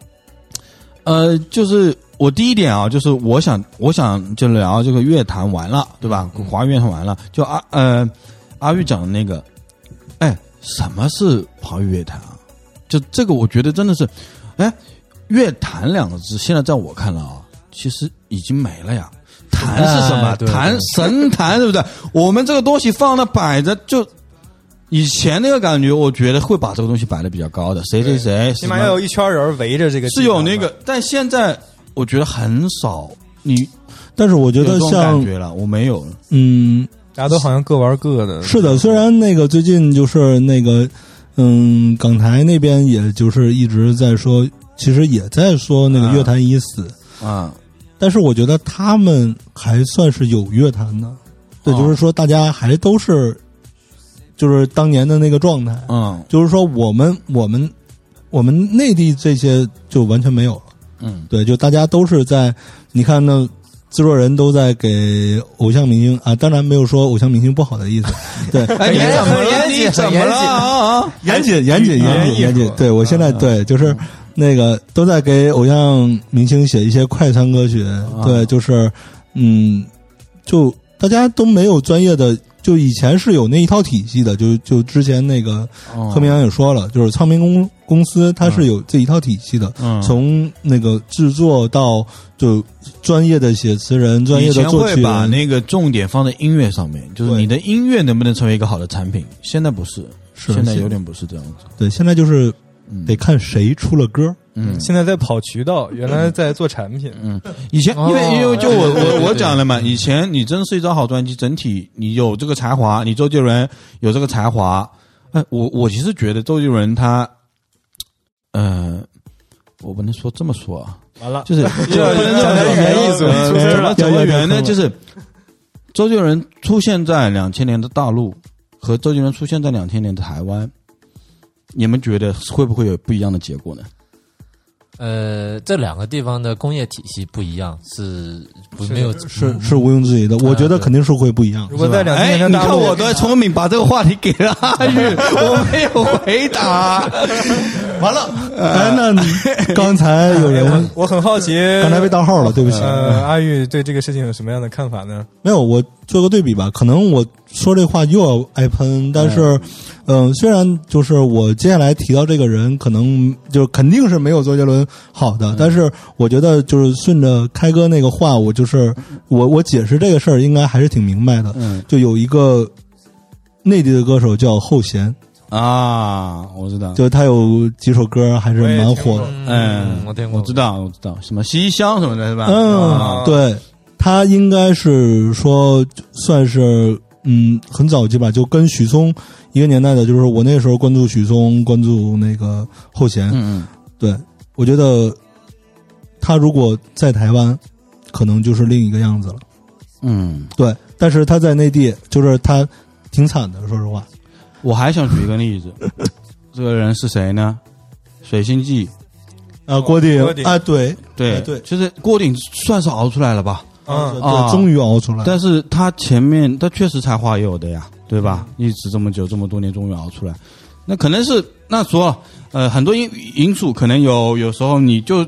就是我第一点啊，就是我想就聊这个乐坛完了，对吧？华语乐坛完了，就阿玉讲的那个，什么是华语乐坛啊？就这个，我觉得真的是，乐坛两个字，现在在我看来啊，其实已经没了呀。坛是什么？坛神坛，对不对？我们这个东西放那摆着，就以前那个感觉，我觉得会把这个东西摆得比较高的，谁， 起码要有一圈人围着这个， 是有那个，但现在我觉得很少。 但是我觉得像感觉了，我没有。 大家都好像各玩各的。 是的，虽然那个最近就是那个，港台那边也就是一直在说，其实也在说那个乐坛已死啊。 但是我觉得他们还算是有乐坛的，对，就是说大家还都是，就是当年的那个状态，就是说我们内地这些就完全没有了，对，就大家都是在，你看那制作人都在给偶像明星啊，当然没有说偶像明星不好的意思，对， 怎么了？ 严谨，对我现在对就是。那个都在给偶像明星写一些快餐歌曲，对，就是就大家都没有专业的，就以前是有那一套体系的，就之前那个贺明阳也说了，就是唱片公司它是有这一套体系的，从那个制作到就专业的写词人、专业的作曲人， 以前会把那个重点放在音乐上面，就是你的音乐能不能成为一个好的产品，现在不是，现在有点不是这样子， 对，现在就是得看谁出了歌。 现在在跑渠道，原来在做产品。 以前因为就我讲了嘛，以前你真是一张好专辑，整体你有这个才华，你周杰伦有这个才华。我其实觉得周杰伦他，我不能说这么说啊， 完了， 就是不能这么语言艺术出声了。 怎么圆呢？就是周杰伦出现在2000年的大陆和周杰伦出现在2000年的台湾，你们觉得会不会有不一样的结果呢？ 这两个地方的工业体系不一样，没有是毋庸置疑的。我觉得肯定是会不一样。 如果在2000年的大陆， 你看我多聪明，把这个话题给了阿玉，我没有回答。 完了，那刚才有人， 我很好奇， 刚才被盗号了，对不起。 阿玉对这个事情有什么样的看法呢？ 没有，我做个对比吧。可能我说这话又要挨喷，但是，虽然就是我接下来提到这个人，可能就肯定是没有周杰伦好的，但是我觉得就是顺着开哥那个话，我就是我解释这个事儿应该还是挺明白的。就有一个内地的歌手叫后弦。 我知道， 就他有几首歌还是蛮火的。 我听过， 我知道，什么西厢什么的，是吧？ 对，他应该是说算是很早期吧，就跟许嵩一个年代的，就是我那时候关注许嵩，关注那个后弦。对，我觉得他如果在台湾，可能就是另一个样子了。对，但是他在内地，就是他挺惨的，说实话。 我还想举一个例子，这个人是谁呢？水星记郭顶啊，对， 其实郭顶算是熬出来了吧？ 对，终于熬出来。 但是他前面他确实才华也有的呀，对吧？一直这么久这么多年，终于熬出来。那可能是那说很多因素，可能有时候你就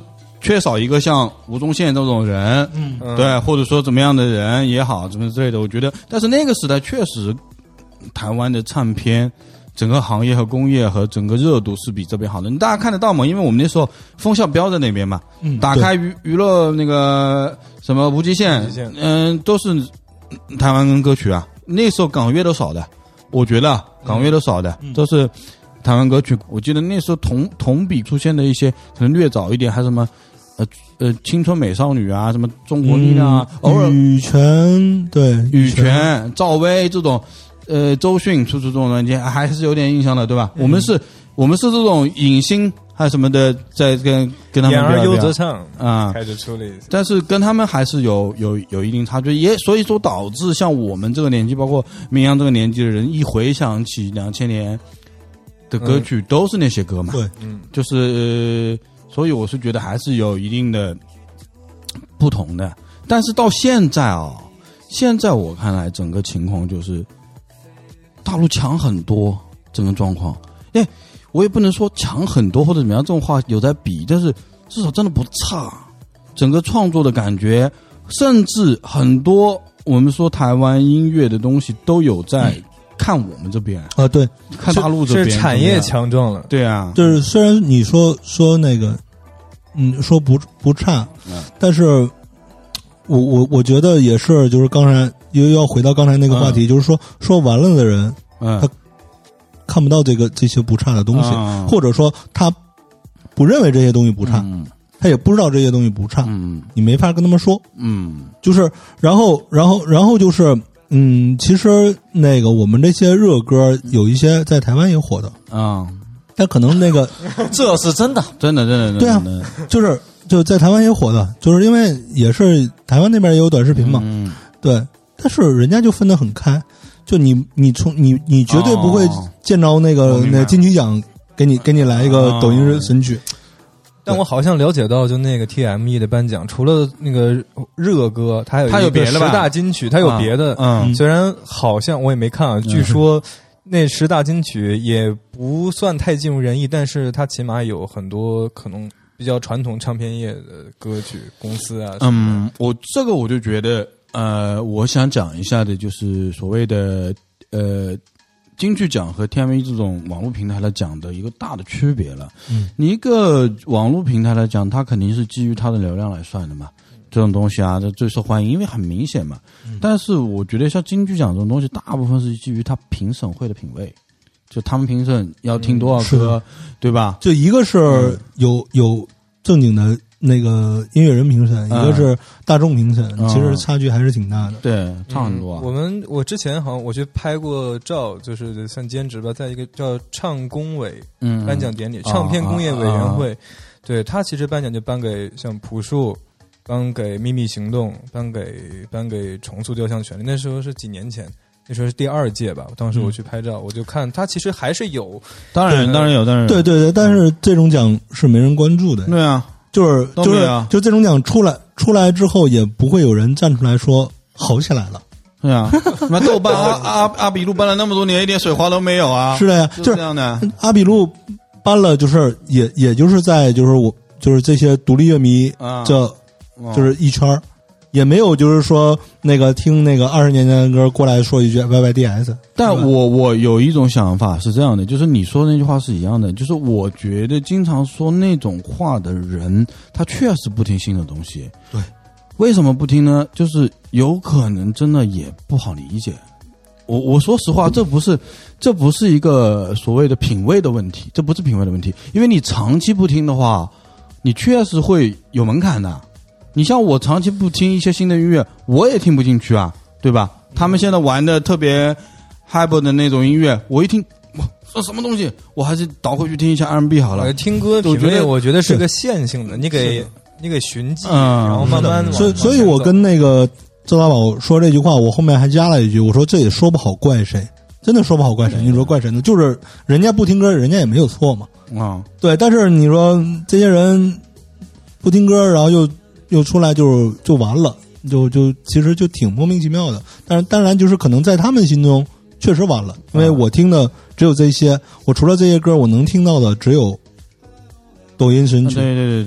缺少一个像吴宗宪这种人，对，或者说怎么样的人也好，怎么之类的，我觉得，但是那个时代确实，台湾的唱片整个行业和工业和整个热度是比这边好的，大家看得到吗？因为我们那时候风向标在那边嘛，打开娱乐那个什么无极限，都是台湾跟歌曲啊，那时候港乐都少的，我觉得港乐都少的，都是台湾歌曲。我记得那时候同比出现的一些可能略早一点，还什么青春美少女啊，什么中国力量啊，偶尔羽泉，对， 羽泉、赵薇这种，周迅出这种软件还是有点印象的，对吧？我们是这种影星还是什么的，在跟他们演而优则唱啊， 开始处理， 但是跟他们还是有一定差距，也所以说导致像我们这个年纪，包括明阳这个年纪的人，一回想起2000年的歌曲，都是那些歌嘛， 对， 就是所以我是觉得还是有一定的不同的，但是到现在啊，现在我看来整个情况就是大陆强很多，整个状况，我也不能说强很多或者怎么样，这种话有在比，但是至少真的不差，整个创作的感觉，甚至很多我们说台湾音乐的东西都有在看我们这边啊，对， 看大陆这边是产业强壮了， 对啊， 就是虽然你说那个，说不差，但是我觉得也是，就是刚才又要回到刚才那个话题，就是说完了的人，他看不到这些不差的东西，或者说他不认为这些东西不差，他也不知道这些东西不差，你没法跟他们说，就是然后就是。其实那个我们这些热歌有一些在台湾也火的啊，但可能那个这是真的， 真的， 对啊，就在台湾也火的，就是因为也是台湾那边也有短视频嘛，对，但是人家就分得很开，就你绝对不会见着那个金曲奖给你来一个抖音神曲。 但我好像了解到，就那个 TME 的颁奖，除了那个热歌，它有别的10大金曲，它有别的。虽然好像我也没看啊，据说那10大金曲也不算太尽如人意，但是它起码有很多可能比较传统唱片业的歌曲公司啊。 我就觉得，我想讲一下的就是所谓的金曲奖和 TME 这种网络平台来讲的一个大的区别了。你一个网络平台来讲，它肯定是基于它的流量来算的嘛，这种东西啊，这最受欢迎，因为很明显嘛。但是我觉得像金曲奖这种东西，大部分是基于它评审会的品味，就他们评审要听多少歌，对吧？ 就一个是有正经的那个音乐人评审，一个是大众评审，其实差距还是挺大的。 对，差很多。 我之前好像我去拍过照，就是算兼职吧，在一个叫唱工委颁奖典礼，唱片工业委员会，对，他其实颁奖就颁给像朴树，颁给秘密行动，颁给重塑雕像权利。那时候是几年前，那时候是第2届吧。当时我去拍照，我就看他其实还是有， 当然有， 对，但是这种奖是没人关注的。 对啊。 就这种奖出来之后，也不会有人站出来说好起来了。 对啊，那豆瓣阿比路搬了那么多年，一点水花都没有啊。 是的呀， 就是这样的。 阿比路搬了，就是也就是在就是这些独立乐迷就是一圈，也没有就是说那个听那个20年前的歌过来说一句 YYDS。 但我有一种想法是这样的，就是你说的那句话是一样的，就是我觉得经常说那种话的人，他确实不听新的东西。 对， 为什么不听呢？就是有可能真的也不好理解。我说实话，这不是一个所谓的品味的问题，这不是品味的问题，因为你长期不听的话，你确实会有门槛的。你像我长期不听一些新的音乐，我也听不进去啊，对吧？他们现在玩的特别 hyper 的那种音乐，我一听，这什么东西？我还是倒回去听一下 R&B 好了。 听歌品味，我觉得是个线性的，你给循迹，然后慢慢。 所以我跟那个周大宝说这句话，我后面还加了一句，我说这也说不好怪谁，真的说不好怪谁。你说怪谁呢？就是人家不听歌，人家也没有错嘛。对，但是你说这些人不听歌，然后又出来就完了，就其实就挺莫名其妙的。但是当然就是可能在他们心中确实完了，因为我听的只有这些，我除了这些歌我能听到的只有抖音神曲。 对，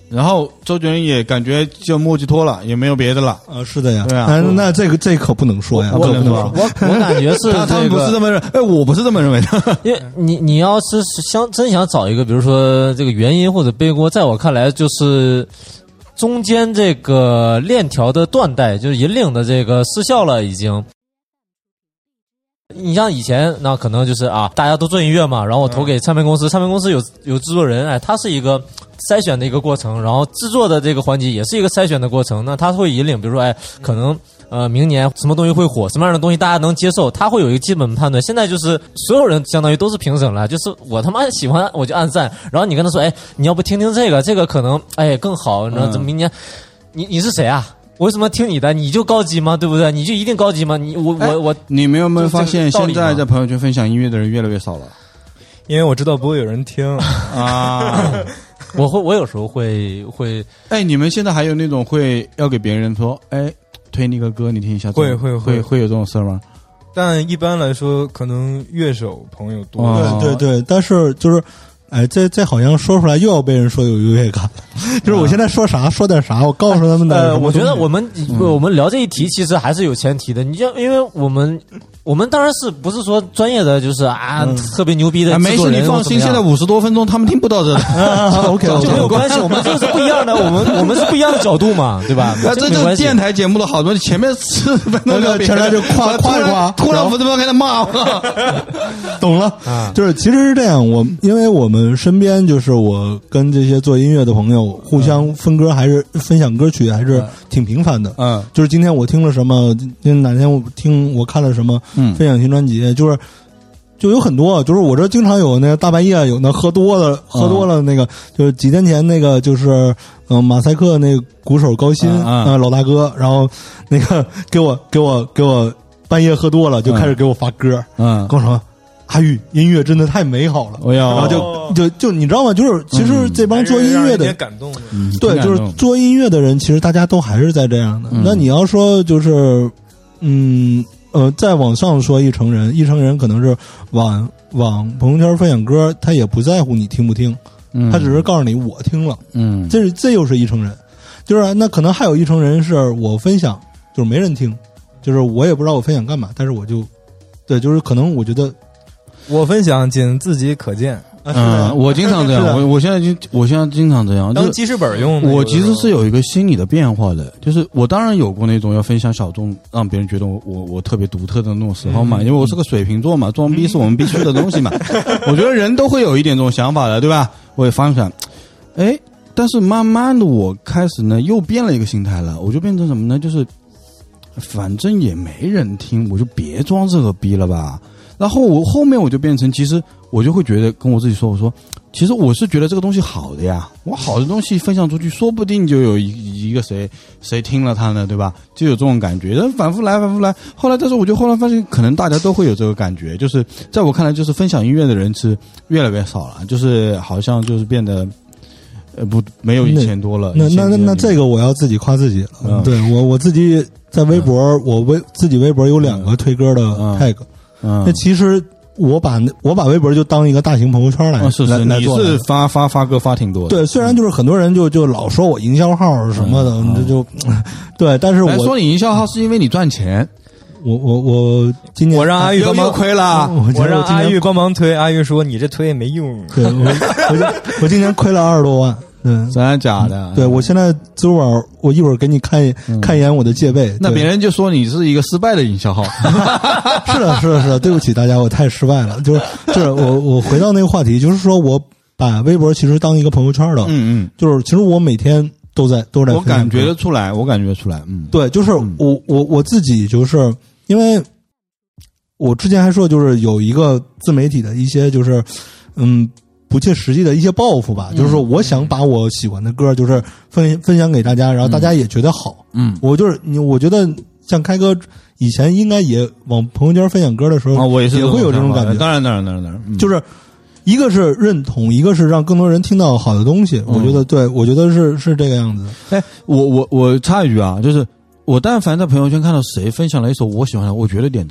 然后周杰伦也感觉就默契脱了，也没有别的了。 是的呀。 对啊， 那这可不能说呀， 不能说。 我感觉是他们不是这么认，我不是这么认为的。 因为你要是真想找一个，比如说这个原因或者背锅，在我看来就是中间这个链条的断带，就是引领的这个失效了已经。你像以前那可能就是大家都做音乐嘛，然后我投给唱片公司，唱片公司有制作人，它是一个筛选的一个过程，然后制作的这个环节也是一个筛选的过程，那它会引领，比如说可能明年什么东西会火，什么样的东西大家能接受，它会有一个基本判断。现在就是所有人相当于都是评审了，就是我他妈喜欢我就按赞，然后你跟他说你要不听听这个可能更好，然后明年你是谁啊？我为什么听你的？你就高级吗？对不对？你就一定高级吗？ 你们有没有发现，现在在朋友圈分享音乐的人越来越少了？ 因为我知道不会有人听啊。 我有时候会。 你们现在还有那种会要给别人说，推那个歌你听一下，会有这种事吗？ 但一般来说，可能乐手朋友多。 对，但是就是。这好像说出来又要被人说有优越感了。就是我现在说点啥，我告诉他们的。 我觉得我们聊这一题其实还是有前提的。你就因为我们当然是不是说专业的，就是特别牛逼的制作人。 没事，你放心，现在50多分钟他们听不到这个。OK， 就没有关系，我们这个是不一样的，我们是不一样的角度嘛，对吧？ 这就是电台节目的好多，前面40分钟前来就夸一夸， 突然50分钟开始骂我。 懂了，就是其实是这样，因为我们身边就是我跟这些做音乐的朋友互相分歌，还是分享歌曲，还是挺频繁的。就是今天我听了什么，哪天我看了什么，分享新专辑，就有很多，就是我这经常有那个大半夜有那喝多了那个，就是几天前那个就是马赛克那个鼓手高鑫老大哥，然后那个给我半夜喝多了就开始给我发歌，跟我说。阿玉，音乐真的太美好了，然后就你知道吗？就是其实这帮做音乐的， 感动的， 对，就是做音乐的人，其实大家都还是在这样的。那你要说就是，再往上说一成人可能是往朋友圈分享歌，他也不在乎你听不听，他只是告诉你我听了，这又是一成人，就是那可能还有一成人是我分享，就是没人听，就是我也不知道我分享干嘛，但是我就，对，就是可能我觉得。 我分享仅自己可见。 我经常这样，我现在经常这样， 当记事本用。 我其实是有一个心理的变化的，就是我当然有过那种要分享小众，让别人觉得我特别独特的那种时候嘛，因为我是个水瓶座嘛，装逼是我们必须的东西嘛。我觉得人都会有一点这种想法的，对吧？我也发现，但是慢慢的我开始呢又变了一个心态了，我就变成什么呢？就是反正也没人听，我就别装这个逼了吧。然后我后面我就变成，其实我就会觉得跟我自己说，我说其实我是觉得这个东西好的呀，我好的东西分享出去，说不定就有一个谁听了它呢，对吧？就有这种感觉，反复来。后来，但是我就后来发现，可能大家都会有这个感觉，就是在我看来，就是分享音乐的人是越来越少了，就是好像就是变得没有以前多了。 那这个我要自己夸自己了，对我自己在微博，自己微博有2个推歌的 tag。那其实我把微博就当一个大型朋友圈来是来做， 你是发歌发挺多的。 对，虽然就是很多人就老说我营销号什么的，就对，但是我说你营销号是因为你赚钱。 我今年我让阿玉帮忙亏了， 我让阿玉帮忙推，阿玉说你这推也没用。 对，我今年亏了20多万。 真的假的？ 对，我现在支付宝，我一会儿给你看一眼我的戒备。 那别人就说你是一个失败的营销号。 是的，对不起大家，我太失败了。就是我回到那个话题，就是说我把微博其实当一个朋友圈的，就是其实我每天都在。 我感觉得出来， 对，就是我自己，就是因为我之前还说，就是有一个自媒体的一些就是不切实际的一些抱负吧，就是说我想把我喜欢的歌就是分享给大家，然后大家也觉得好。我觉得像开哥以前应该也往朋友圈分享歌的时候， 我也会有这种感觉。 当然， 就是一个是认同，一个是让更多人听到好的东西。我觉得对，我觉得是这个样子。 我插一句啊，就是我但凡在朋友圈看到谁分享了一首我喜欢的，我绝对点赞的。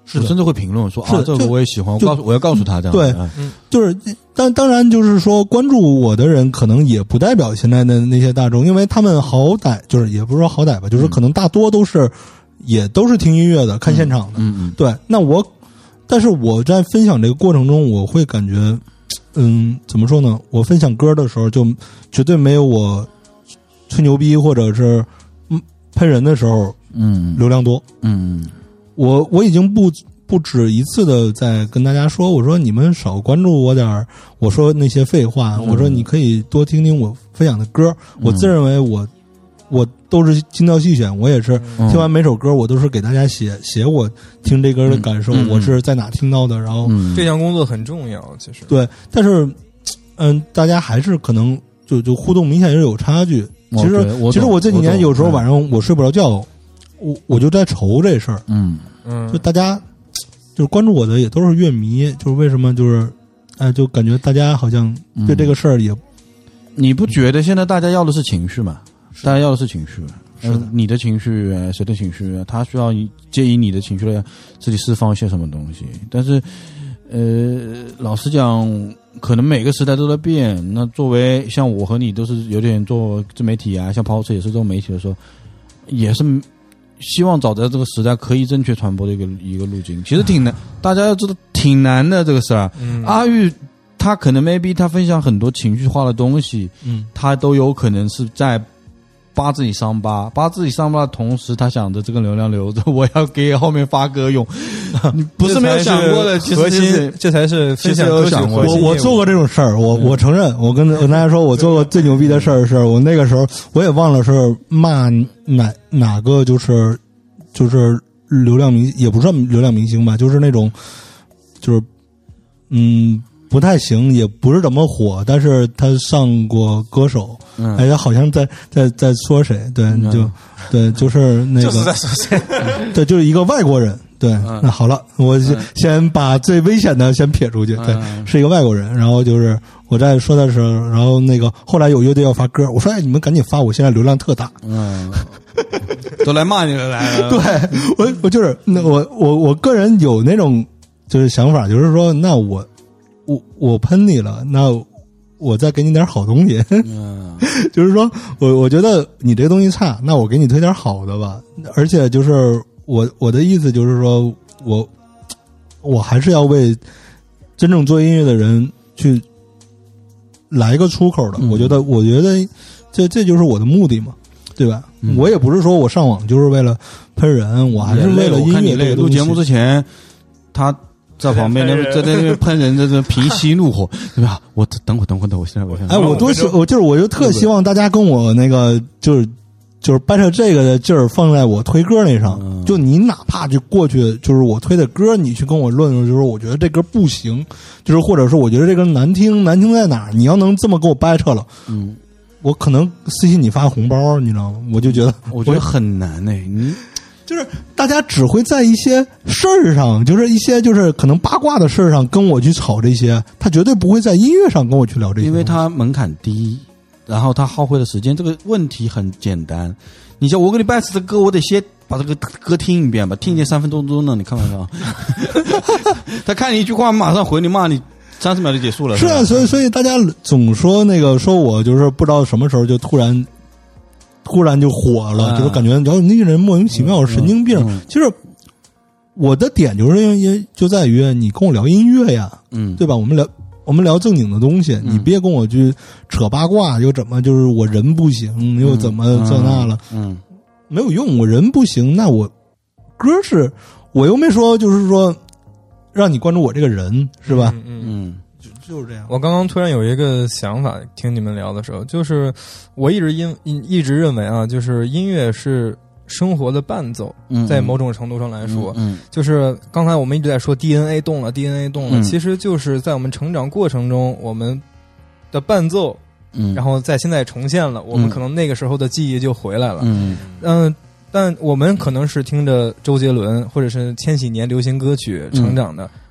我甚至会评论说这个我也喜欢，我要告诉他这样。 对，就是当然就是说关注我的人可能也不代表现在的那些大众，因为他们好歹就是也不是说好歹吧，就是可能大多都是也都是听音乐的，看现场的。对，那但是我在分享这个过程中，我会感觉，怎么说呢？我分享歌的时候，就绝对没有我吹牛逼或者是喷人的时候，流量多。我已经不止一次的在跟大家说，我说你们少关注我点儿，我说那些废话，我说你可以多听听我分享的歌。我自认为我都是精挑细选，我也是听完每首歌，我都是给大家写我听这歌的感受，我是在哪听到的，然后这项工作很重要，其实对，但是大家还是可能就互动明显是有差距。其实我这几年有时候晚上我睡不着觉，我就在愁这事儿。就大家就是关注我的也都是乐迷，就是为什么就是就感觉大家好像对这个事儿也， 你不觉得现在大家要的是情绪吗？大家要的是情绪，你的情绪，谁的情绪，他需要介意你的情绪来自己释放一些什么东西。但是，老实讲，可能每个时代都在变。那作为像我和你都是有点做自媒体啊，像跑车也是做媒体的时候，也是希望找在这个时代可以正确传播的一个路径。其实挺难，大家要知道挺难的这个事儿。阿玉他可能 maybe 他分享很多情绪化的东西，他都有可能是在扒自己伤疤的同时，他想着这个流量留着，我要给后面发歌用。你不是没有想过的，其实这才是分享歌曲核心。 我做过这种事儿，我承认，我跟大家说，我做过最牛逼的事儿是，我那个时候我也忘了是骂哪个就是流量明，也不算流量明星吧，就是那种就是不太行，也不是怎么火，但是他上过歌手，哎，好像在说谁，对，对，就是那个， 就是在说谁， 对，就是一个外国人，对，那好了，我先把最危险的先撇出去，对，是一个外国人，然后就是我在说的时候，然后那个后来有乐队要发歌，我说哎，你们赶紧发，我现在流量特大， 都来骂你了，来了， 对，我就是那我个人有那种就是想法，就是说那我喷你了，那我再给你点好东西，就是说我觉得你这个东西差，那我给你推点好的吧。而且就是我的意思就是说我还是要为真正做音乐的人去来一个出口的。我觉得这就是我的目的嘛，对吧？我也不是说我上网就是为了喷人，我还是为了音乐这个东西。 录节目之前他在旁边在那边喷人，这平息怒火，对吧？我等会儿，我现在。 哎，我就特希望大家跟我那个就是掰扯这个的劲儿放在我推歌那上。就你哪怕就过去，就是我推的歌，你去跟我论，就是我觉得这歌不行，就是或者说我觉得这歌难听在哪儿，你要能这么给我掰扯了，我可能私信你发个红包，你知道吗？我觉得很难哎， 就是大家只会在一些事儿上，就是一些就是可能八卦的事儿上跟我去吵这些，他绝对不会在音乐上跟我去聊这些， 因为他门槛低，然后他耗费的时间。这个问题很简单，你像我给你拜次的歌，我得先把这个歌听一遍吧，听一遍3分钟呢，你看看他看你一句话马上回你骂你30秒就结束了。 是啊，所以大家总说那个说我就是不知道什么时候就突然就火了，就是感觉然后那个人莫名其妙神经病。其实我的点就是因为就在于你跟我聊音乐呀，对吧？我们聊正经的东西，你别跟我去扯八卦，又怎么就是我人不行，又怎么这那了，没有用。我人不行，那我歌是我又没说就是说让你关注我这个人，是吧？就是这样。 我刚刚突然有一个想法，听你们聊的时候，就是我一直认为啊，就是音乐是生活的伴奏，在某种程度上来说，就是刚才我们一直在说 DNA 动了，其实就是在我们成长过程中，我们的伴奏，然后在现在重现了，我们可能那个时候的记忆就回来了，但我们可能是听着周杰伦或者是千禧年流行歌曲成长的。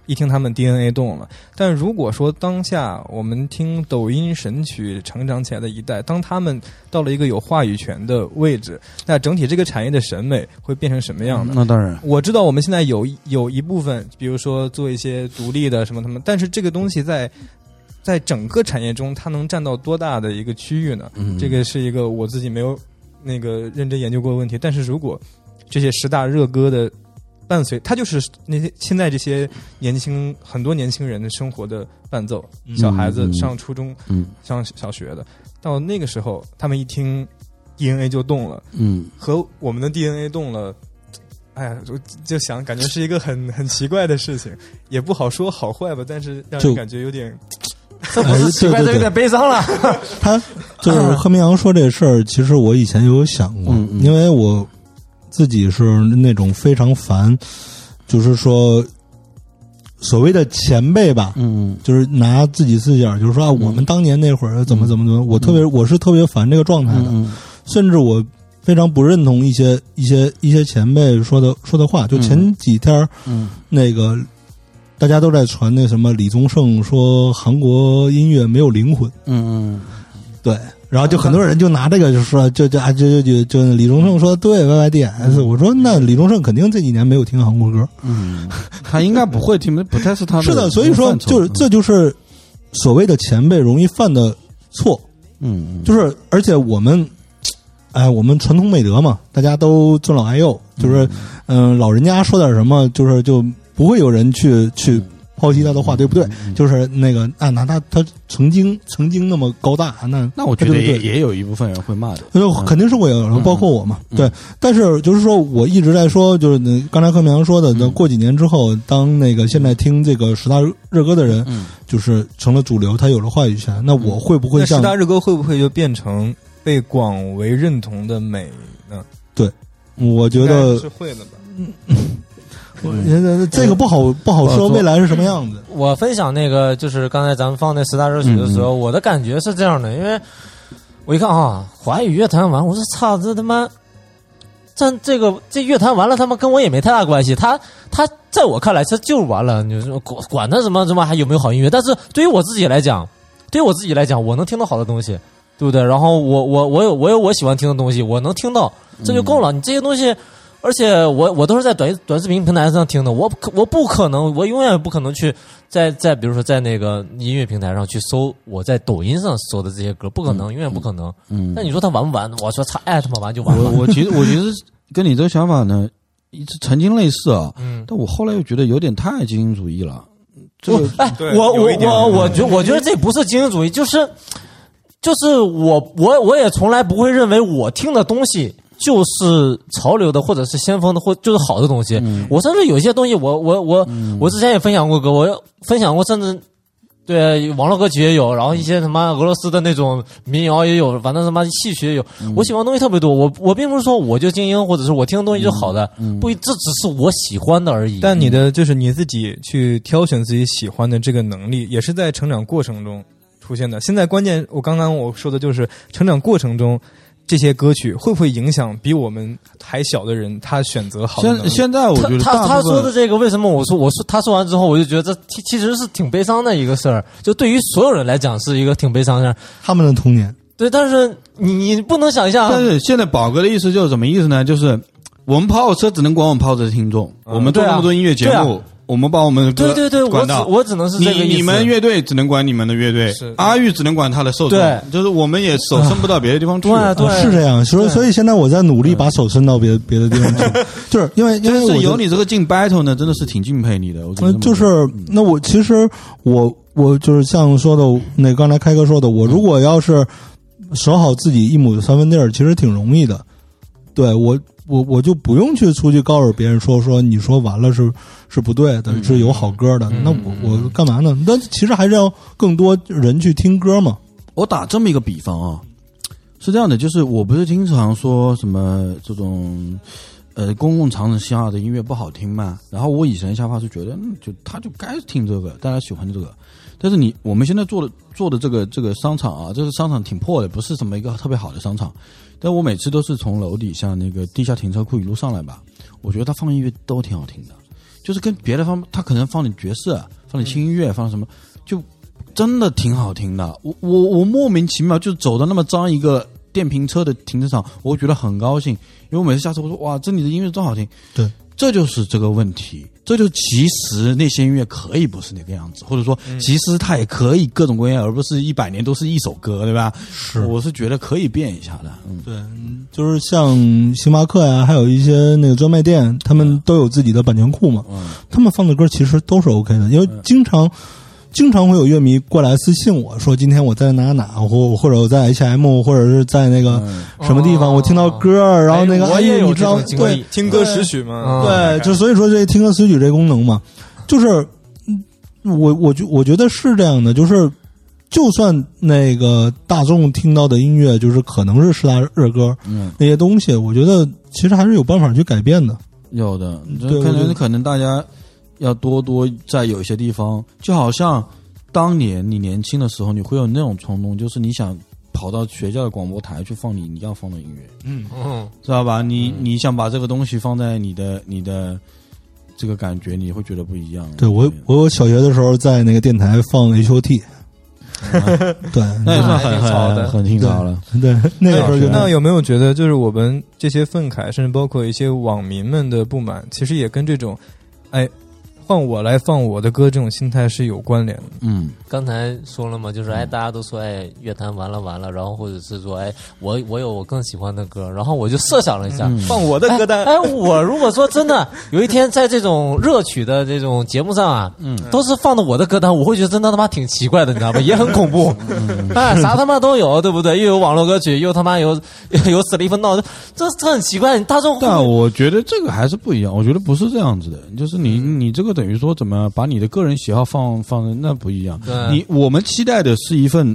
一听他们 DNA 动了。但如果说当下我们听抖音神曲成长起来的一代，当他们到了一个有话语权的位置，那整体这个产业的审美会变成什么样的？ 那当然， 我知道我们现在有一部分，比如说做一些独立的什么，但是这个东西在整个产业中，它能占到多大的一个区域呢？这个是一个我自己没有那个认真研究过的问题。但是如果这些10大热歌的伴随，它就是那些现在这些很多年轻人的生活的伴奏。小孩子上初中、上小学的，到那个时候，他们一听 DNA 就动了，和我们的 DNA 动了。哎呀，就想感觉是一个很奇怪的事情，也不好说好坏吧，但是让人感觉有点， 这不是奇怪，这有点悲伤了。 他就是贺明阳说这事儿，其实我以前有想过，因为我自己是那种非常烦，就是说所谓的前辈吧，就是拿自己视角，就是说啊，我们当年那会儿怎么，我是特别烦这个状态的，甚至我非常不认同一些前辈说的话。就前几天那个大家都在传那什么李宗盛说韩国音乐没有灵魂，对，然后就很多人就拿这个就说就李宗盛说对 YYDS， 我说那李宗盛肯定这几年没有听韩国歌， 他应该不会听，不太是他的。 是的，所以说这就是所谓的前辈容易犯的错，就是而且我们传统美德嘛，大家都尊老爱幼，就是老人家说点什么，就不会有人去剖析他的话，对不对？就是那个那他曾经那么高大， 那我觉得也有一部分人会骂的， 肯定是会有人，包括我嘛，对。但是就是说我一直在说，就是刚才贺明阳说的，过几年之后，当那个现在听这个10大热歌的人，就是成了主流，他有了话语权，那我会不会像 10大热歌会不会就变成被广为认同的美呢？ 对，我觉得是会的吧。 我觉得这个不好说未来是什么样子。 我分享那个就是刚才咱们放那10大热曲的时候，我的感觉是这样的，因为我一看华语乐坛完，我说操，这他妈这乐坛完了，他妈跟我也没太大关系。他在我看来，这就是完了。你说管他什么还有没有好音乐？但是对于我自己来讲，我能听到好的东西。对不对？然后我有我喜欢听的东西，我能听到，这就够了。你这些东西，而且我都是在短视频平台上听的，我不可能，我永远不可能去在比如说在那个音乐平台上去搜我在抖音上搜的这些歌，不可能，永远不可能。那你说他完不完？我说他他妈完就完了。 我觉得跟你这个想法呢，曾经类似啊，但我后来又觉得有点太精英主义了。 我觉得这不是精英主义，就是我也从来不会认为我听的东西就是潮流的或者是先锋的或就是好的东西。我甚至有些东西我之前也分享过歌，我分享过，甚至对网络歌曲也有，然后一些什么俄罗斯的那种民谣也有，反正什么戏曲也有。我喜欢的东西特别多，我并不是说我就精英或者是我听的东西就好的，不，这只是我喜欢的而已。 但你的就是你自己去挑选自己喜欢的这个能力，也是在成长过程中出现的。现在关键我刚刚说的就是成长过程中这些歌曲会不会影响比我们还小的人他选择好的能力。 现在我觉得他说的这个，为什么我说他说完之后我就觉得这其实是挺悲伤的一个事儿，就对于所有人来讲是一个挺悲伤的事儿。 他们的童年， 对，但是你不能想象。 但是现在宝哥的意思就是什么意思呢？就是我们跑车只能管我们跑车的听众，我们做那么多音乐节目。我们把我们的歌管到， 我只能是这个意思。 你们乐队只能管你们的乐队，阿玉只能管他的受众， 对， 就是我们也手伸不到别的地方去。 对， 是这样。所以现在我在努力把手伸到别的地方去，就是因为是有你这个进 battle 呢，真的是挺敬佩你的。 就是那我其实我就是像说的那刚才开哥说的，我如果要是守好自己一亩三分地儿，其实挺容易的。对我就不用去出去告诉别人说你说完了是不对的，是有好歌的，那我干嘛呢？那其实还是要更多人去听歌嘛。 我打这么一个比方啊，是这样的，就是我不是经常说什么这种公共场下的音乐不好听嘛，然后我以前想法是觉得他就该听这个，大家喜欢这个。但是我们现在做的这个商场啊，这个商场挺破的，不是什么一个特别好的商场。但我每次都是从楼底下那个地下停车库一路上来吧，我觉得他放音乐都挺好听的。 就是跟别的方他可能放点爵士，放点轻音乐，放什么，就真的挺好听的。我莫名其妙就走到那么脏一个电瓶车的停车场，我觉得很高兴，因为我每次下车我说哇，这里的音乐真好听。 对， 这就是这个问题。这就其实那些音乐可以不是那个样子，或者说其实它也可以各种各样，而不是100年都是一首歌，对吧？ 是， 我是觉得可以变一下的。 对，就是像星巴克呀，还有一些那个专卖店，他们都有自己的版权库嘛。他们放的歌其实都是 OK 的，因为经常会有乐迷过来私信我说，今天我在哪或者我在 H&M 或者是在那个什么地方，我听到歌，然后那个我也有你知道，对， 听歌识曲嘛， 对，就所以说这听歌识曲这功能嘛，就是我觉得是这样的，就是就算那个大众听到的音乐就是可能是10大热歌，那些东西，我觉得其实还是有办法去改变的。 有的，可能大家要多在有一些地方，就好像当年你年轻的时候，你会有那种冲动，就是你想跑到学校的广播台去放你要放的音乐，知道吧？你想把这个东西放在你的这个感觉，你会觉得不一样。 对，我小学的时候在那个电台放 H.O.T， 对， 那也算很听到了。 对，那个时候那有没有觉得，就是我们这些愤慨，甚至包括一些网民们的不满，其实也跟这种，换我来放我的歌这种心态是有关联的。 刚才说了嘛，就是大家都说乐坛完了，然后或者是说我有我更喜欢的歌，然后我就设想了一下， 放我的歌单。 我如果说真的有一天在这种热曲的这种节目上啊，都是放的我的歌单，我会觉得真的他妈挺奇怪的，你知道吧？也很恐怖，啥他妈都有，对不对？又有网络歌曲，又他妈有史蒂芬闹，这很奇怪。大众， 但我觉得这个还是不一样，我觉得不是这样子的，就是你这个等于说怎么把你的个人喜好放那不一样。我们期待的是一份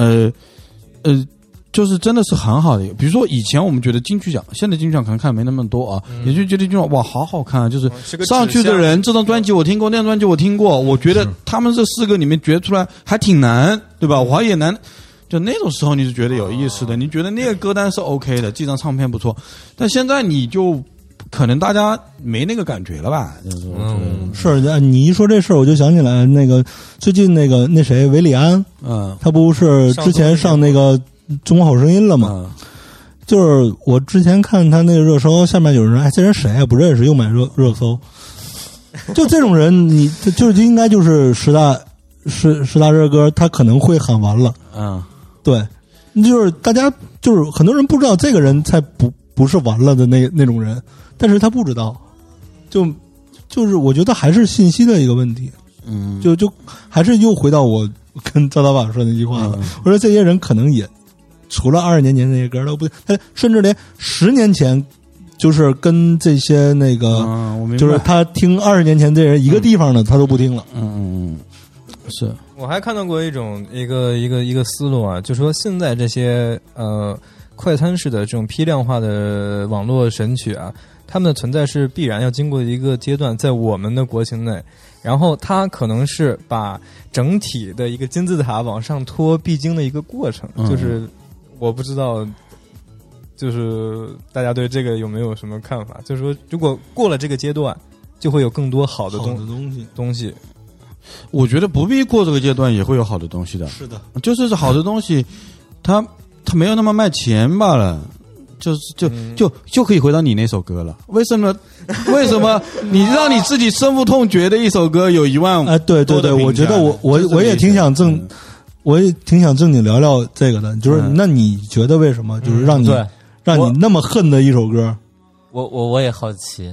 就是真的是很好的，比如说以前我们觉得金曲奖，现在金曲奖可能看没那么多啊，也就觉得金曲奖哇好好看啊，就是上去的人这张专辑我听过，那张专辑我听过，我觉得他们这4个里面决出来还挺难，对吧？我也难。就那种时候你是觉得有意思的，你觉得那个歌单是 OK 的，这张唱片不错，但现在你就可能大家没那个感觉了吧？ 是你一说这事儿，我就想起来那个最近那谁韦礼安，他不是之前上那个中国好声音了吗？就是我之前看他那个热搜，下面有人这人谁啊？不认识，又买热搜。就这种人，你就应该就是十大热歌，他可能会喊完了。对，就是大家就是很多人不知道这个人才不是完了的那种人，但是他不知道，就是我觉得还是信息的一个问题。就还是又回到我跟赵大宝说的那句话了。我说这些人可能也除了20年前那些歌都不，他甚至连10年前，就是跟这些那个，就是他听20年前这人一个地方的，他都不听了。 是。 我还看到过一个思路啊，就说现在这些快餐式的这种批量化的网络神曲啊，他们的存在是必然要经过一个阶段，在我们的国情内，然后它可能是把整体的一个金字塔往上拖必经的一个过程。就是我不知道，就是大家对这个有没有什么看法？就是说，如果过了这个阶段，就会有更多好的东西。 我觉得不必过这个阶段也会有好的东西的。 是的， 就是好的东西，它没有那么卖钱罢了。就可以回到你那首歌了。为什么你让你自己深恶痛绝的一首歌有1万？ 对，我觉得我也挺想正经聊聊这个的，就是那你觉得为什么就是让你那么恨的一首歌？ 我也好奇。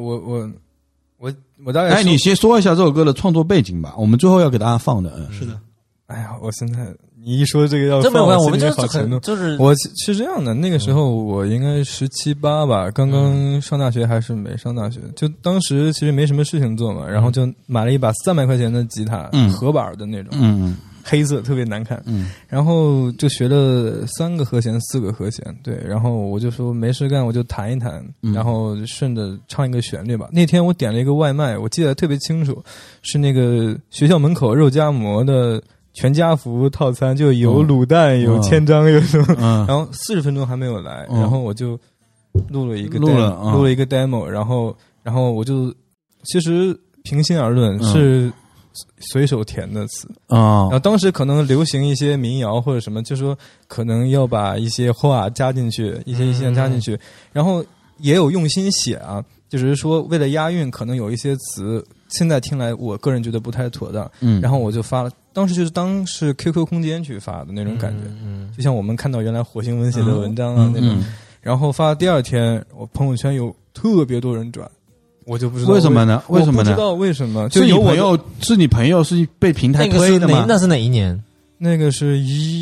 我大概你先说一下这首歌的创作背景吧，我们最后要给大家放的。 是的。 哎呀，我现在你一说这个要放， 这没有关系，我们就是我是这样的。那个时候我应该17、18吧，刚刚上大学还是没上大学，就当时其实没什么事情做嘛，然后就买了一把300块钱的吉他，合板的那种，黑色特别难看，然后就学了3个和弦、4个和弦，对，然后我就说没事干，我就弹一弹，然后顺着唱一个旋律吧。那天我点了一个外卖，我记得特别清楚，是那个学校门口肉夹馍的全家福套餐，就有卤蛋、有千张、有什么，然后40分钟还没有来，然后我就录了一个 demo，然后我就其实平心而论是随手填的词啊。然后当时可能流行一些民谣或者什么，就说可能要把一些话加进去，一些加进去，然后也有用心写啊，就只是说为了押韵，可能有一些词现在听来我个人觉得不太妥当，然后我就发了。当时就是当是 QQ 空间去发的那种感觉，就像我们看到原来火星文写的文章啊那种，然后发第二天我朋友圈有特别多人转，我就不知道为什么呢？为什么呢？ 我不知道为什么， 是你朋友是被平台推的吗？ 那是哪一年？ 那个是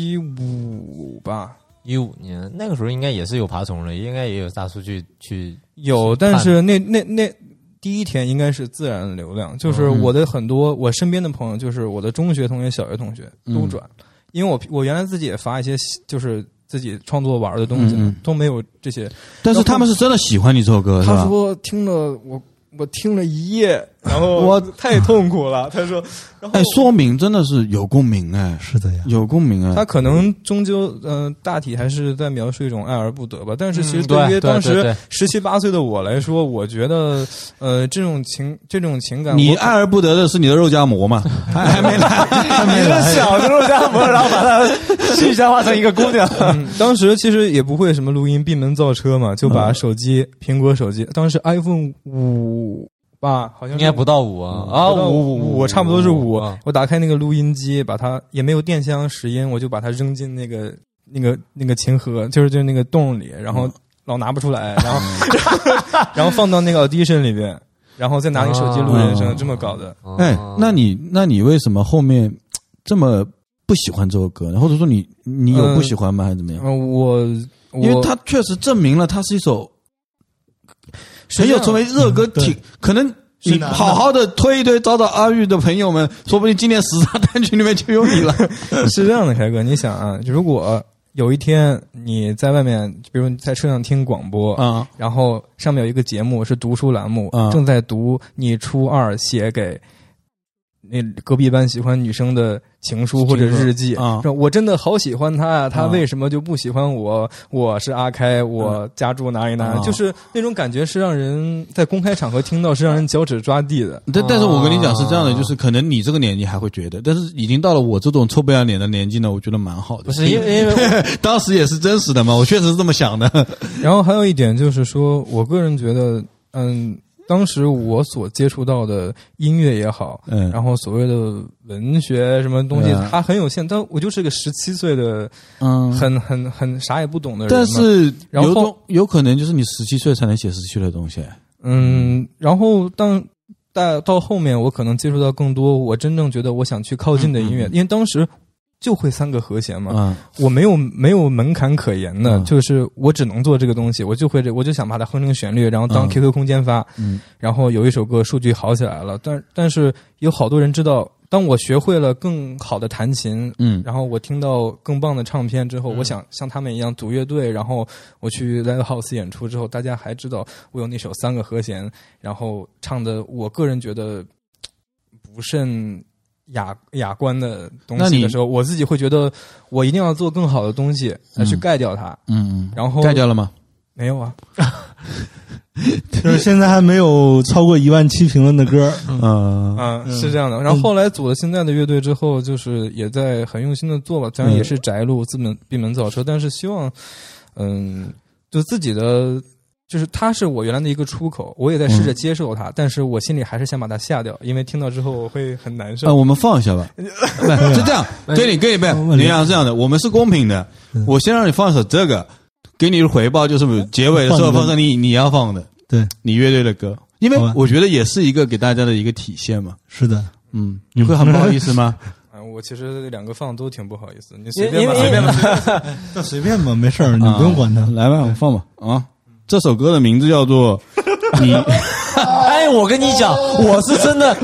15吧 ，15年那个时候应该也是有爬虫了，应该也有大数据去有，但是那第一天应该是自然流量，就是我的很多我身边的朋友，就是我的中学同学、小学同学都转，因为我原来自己也发一些就是自己创作玩的东西，都没有这些， 但是他们是真的喜欢你这首歌，是吧？ 他说听了我听了一夜，然后我太痛苦了。他说， 说明真的是有共鸣是的呀， 有共鸣他可能终究大体还是在描述一种爱而不得吧。但是其实对于当时17、18岁的我来说，我觉得这种情感， 你爱而不得的是你的肉夹馍嘛？还没来， 你是小的肉夹馍，然后把它具象化成一个姑娘。 当时其实也不会什么录音闭门造车嘛，就把手机苹果手机，当时 iPhone 5吧，好像应该不到5啊我差不多是5。我打开那个录音机，把它也没有电箱拾音，我就把它扔进那个琴盒，就是那个洞里，然后老拿不出来，然后放到那个 Audition 里边，然后再拿你手机录人声，这么搞的。 哎，那你为什么后面这么不喜欢这首歌呢？或者说你有不喜欢吗？还是怎么样？因为它确实证明了它是一首。很有成为热歌，可能你好好的推一推，找阿玉的朋友们，说不定今年10大单曲里面就有你了。 是这样的，凯哥，你想啊，如果有一天你在外面，比如你在车上听广播啊，然后上面有一个节目是读书栏目，正在读你初2写给那隔壁班喜欢女生的情书或者日记啊，我真的好喜欢他，他为什么就不喜欢我？我是阿开，我家住哪里哪里，就是那种感觉是让人在公开场合听到，是让人脚趾抓地的。 但是我跟你讲是这样的，就是可能你这个年纪还会觉得，但是已经到了我这种臭不要脸的年纪呢，我觉得蛮好的。 不是因为当时也是真实的嘛，我确实是这么想的。 然后还有一点就是说，我个人觉得，当时我所接触到的音乐也好，然后所谓的文学什么东西，它很有限。但我就是个17岁的，很啥也不懂的人。 但是有可能就是你17岁才能写17岁的东西。 然后到后面，我可能接触到更多我真正觉得我想去靠近的音乐，因为当时就会3个和弦嘛，我没有门槛可言的，就是我只能做这个东西，我就想把它哼成旋律，然后当 QQ 空间发，然后有一首歌数据好起来了，但是有好多人知道，当我学会了更好的弹琴，然后我听到更棒的唱片之后，我想像他们一样组乐队，然后我去 Live House 演出之后，大家还知道我有那首3个和弦，然后唱的我个人觉得不甚雅观的东西的时候，我自己会觉得我一定要做更好的东西来去盖掉它。然后盖掉了吗？ 没有啊， 就是现在还没有超过17000评论的歌。 是这样的。然后后来组了现在的乐队之后，就是也在很用心的做吧，当然也是宅路闭门造车，但是希望就自己的。就是它是我原来的一个出口，我也在试着接受它，但是我心里还是想把它下掉，因为听到之后我会很难受。 我们放一下吧，是这样，给你你想这样的，我们是公平的，我先让你放一首这个，给你的回报就是结尾的时候放上你要放的， 对， 你乐队的歌，因为我觉得也是一个给大家的一个体现嘛。 是的， 你会很不好意思吗？ 我其实2个放都挺不好意思，你随便吧， 那随便吧，没事儿，你不用管它， 来吧，我放吧啊。这首歌的名字叫做你。 哎，我跟你讲，我是真的，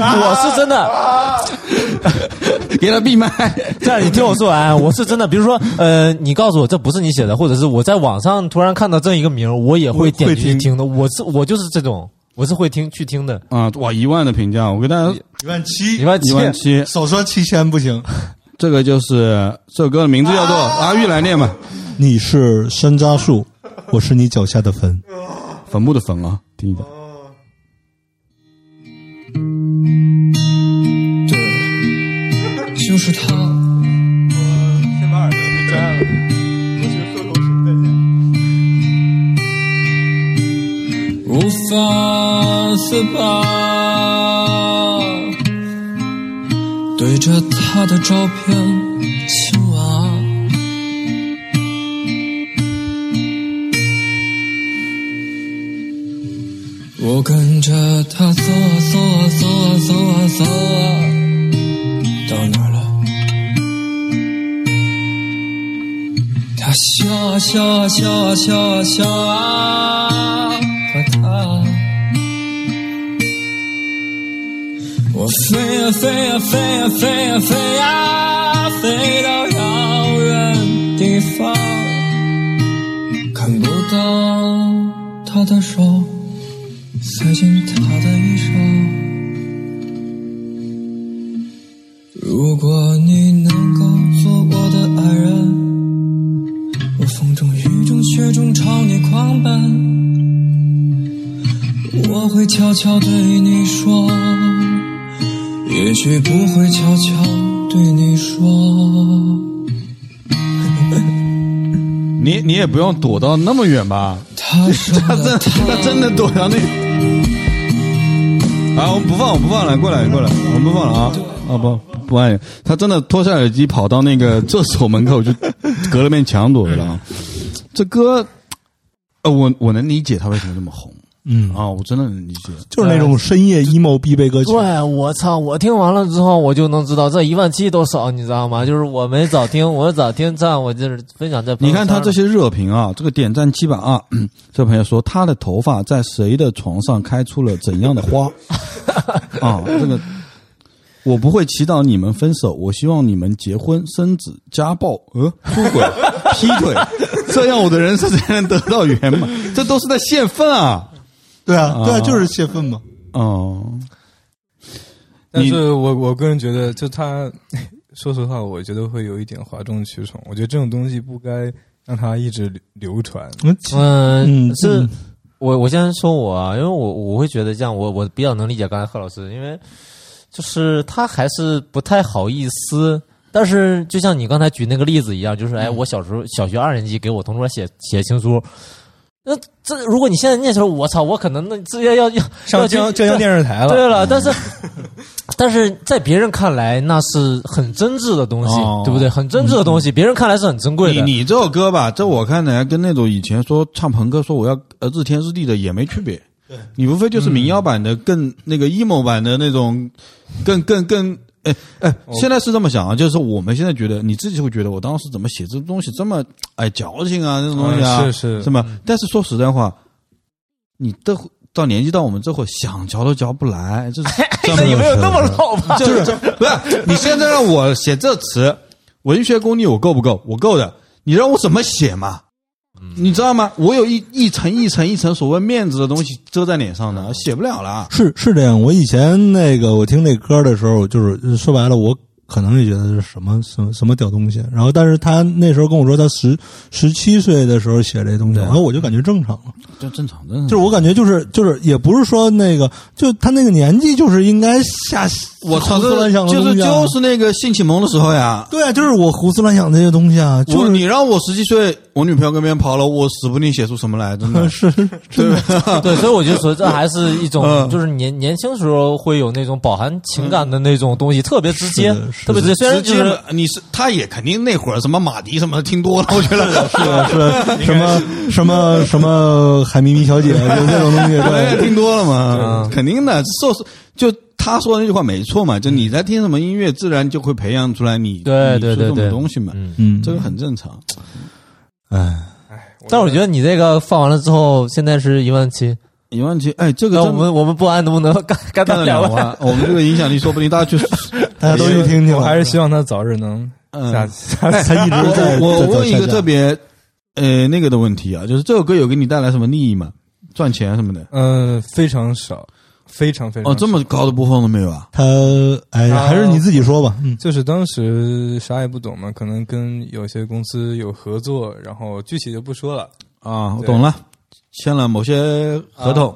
给他闭麦。 这样你听我说完，我是真的。比如说，你告诉我这不是你写的，或者是我在网上突然看到这一个名，我也会点进去听的。我就是这种，我是会去听的。 哇，1万的评价，我给大家 17000，少说7000不行。 这个就是这首歌的名字叫做阿玉来念吧。 你是山楂树。我是你脚下的坟， 坟墓的坟啊，听一下。 就是他。 我先把耳朵给摘了，我去喝口水，再见。 无法自拔，对着他的照片青蛙。我跟着他走啊走啊走啊走啊走啊，到哪儿了？他笑啊笑啊笑啊笑啊笑啊，和他。我飞啊飞啊飞啊飞啊飞啊，飞到遥远地方，看不到他的手塞进他的衣裳。如果你能够做我的爱人，我风中雨中雪中朝你狂奔，我会悄悄对你说，也许不会悄悄对你说。 你也不用躲到那么远吧？他真的躲到那啊！我不放了，过来，我不放了啊！不按你，他真的脱下耳机跑到那个厕所门口，就隔了面墙躲着了啊！这歌，我能理解他为什么这么红。我真的能理解， 就是那种深夜 emo 必备歌曲。 对，我操！我听完了之后，我就能知道这17000多少，你知道吗？就是我没早听，我早听赞，我就是分享在。 你看他这些热评啊，这个点赞720，这朋友说他的头发在谁的床上开出了怎样的花啊？这个我不会祈祷你们分手，我希望你们结婚生子家暴出轨劈腿，这样我的人生才能得到圆满。这都是在泄愤啊！ 对啊，就是泄愤嘛。 但是我个人觉得，就他，说实话，我觉得会有一点哗众取宠。我觉得这种东西不该让它一直流传。 是我先说我啊，因为我会觉得这样，我比较能理解刚才贺老师，因为就是他还是不太好意思。但是就像你刚才举那个例子一样，就是我小时候小学2年级给我同桌写情书。那这如果你现在念时候，我操，我可能这要上浙江电视台了。 对了，但是在别人看来那是很真挚的东西，对不对？很真挚的东西，别人看来是很珍贵的。 你这首歌吧，这我看呢，跟那种以前说唱朋克说我要日天日地的也没区别。对，你无非就是民谣版的更那个 emo 版的那种更。现在是这么想啊，就是我们现在觉得你自己会觉得我当时怎么写这东西这么矫情啊，这种东西啊，是吗？但是说实在话，你到年纪到我们这会想嚼都嚼不来，这有没有那么老吧？ 就是不是你现在让我写这词，文学功力我够不够？我够的，你让我怎么写嘛？你知道吗？我有一层一层一层所谓面子的东西遮在脸上的，写不了了。 是这样。我以前我听那歌的时候，就是说白了，我可能也觉得是什么屌东西。然后，但是他那时候跟我说，他17岁的时候写这东西，然后我就感觉正常了。 就正常， 就是我感觉就是也不是说就他那个年纪就是应该我操， 胡思乱想的东西就是那个性启蒙的时候呀。 对啊，就是我胡思乱想这些东西啊。就是你让我17岁，我女朋友跟别人跑了，我死不定写出什么来，真的是， 对，所以我就说这还是一种就是年轻时候会有那种饱含情感的那种东西，特别直接，特别直接。虽然就是他也肯定那会儿什么马迪什么听多了，我觉得是什么海咪咪小姐就这种东西， 对，听多了嘛，肯定的。就他说的那句话没错嘛，就你在听什么音乐，自然就会培养出来你对这种东西嘛，这个很正常。 但我觉得你这个放完了之后，现在是17000， 这个我们不安能不能干到2万？ 我们这个影响力说不定大家大家都去听听。 我还是希望他早日能下。 他一直在。 我问一个特别那个的问题啊，就是这首歌有给你带来什么利益吗？赚钱什么的？ 非常少。非常非常这么高的播放都没有啊？ 还是你自己说吧。 就是当时啥也不懂嘛，可能跟有些公司有合作，然后具体就不说了啊。我懂了，签了某些合同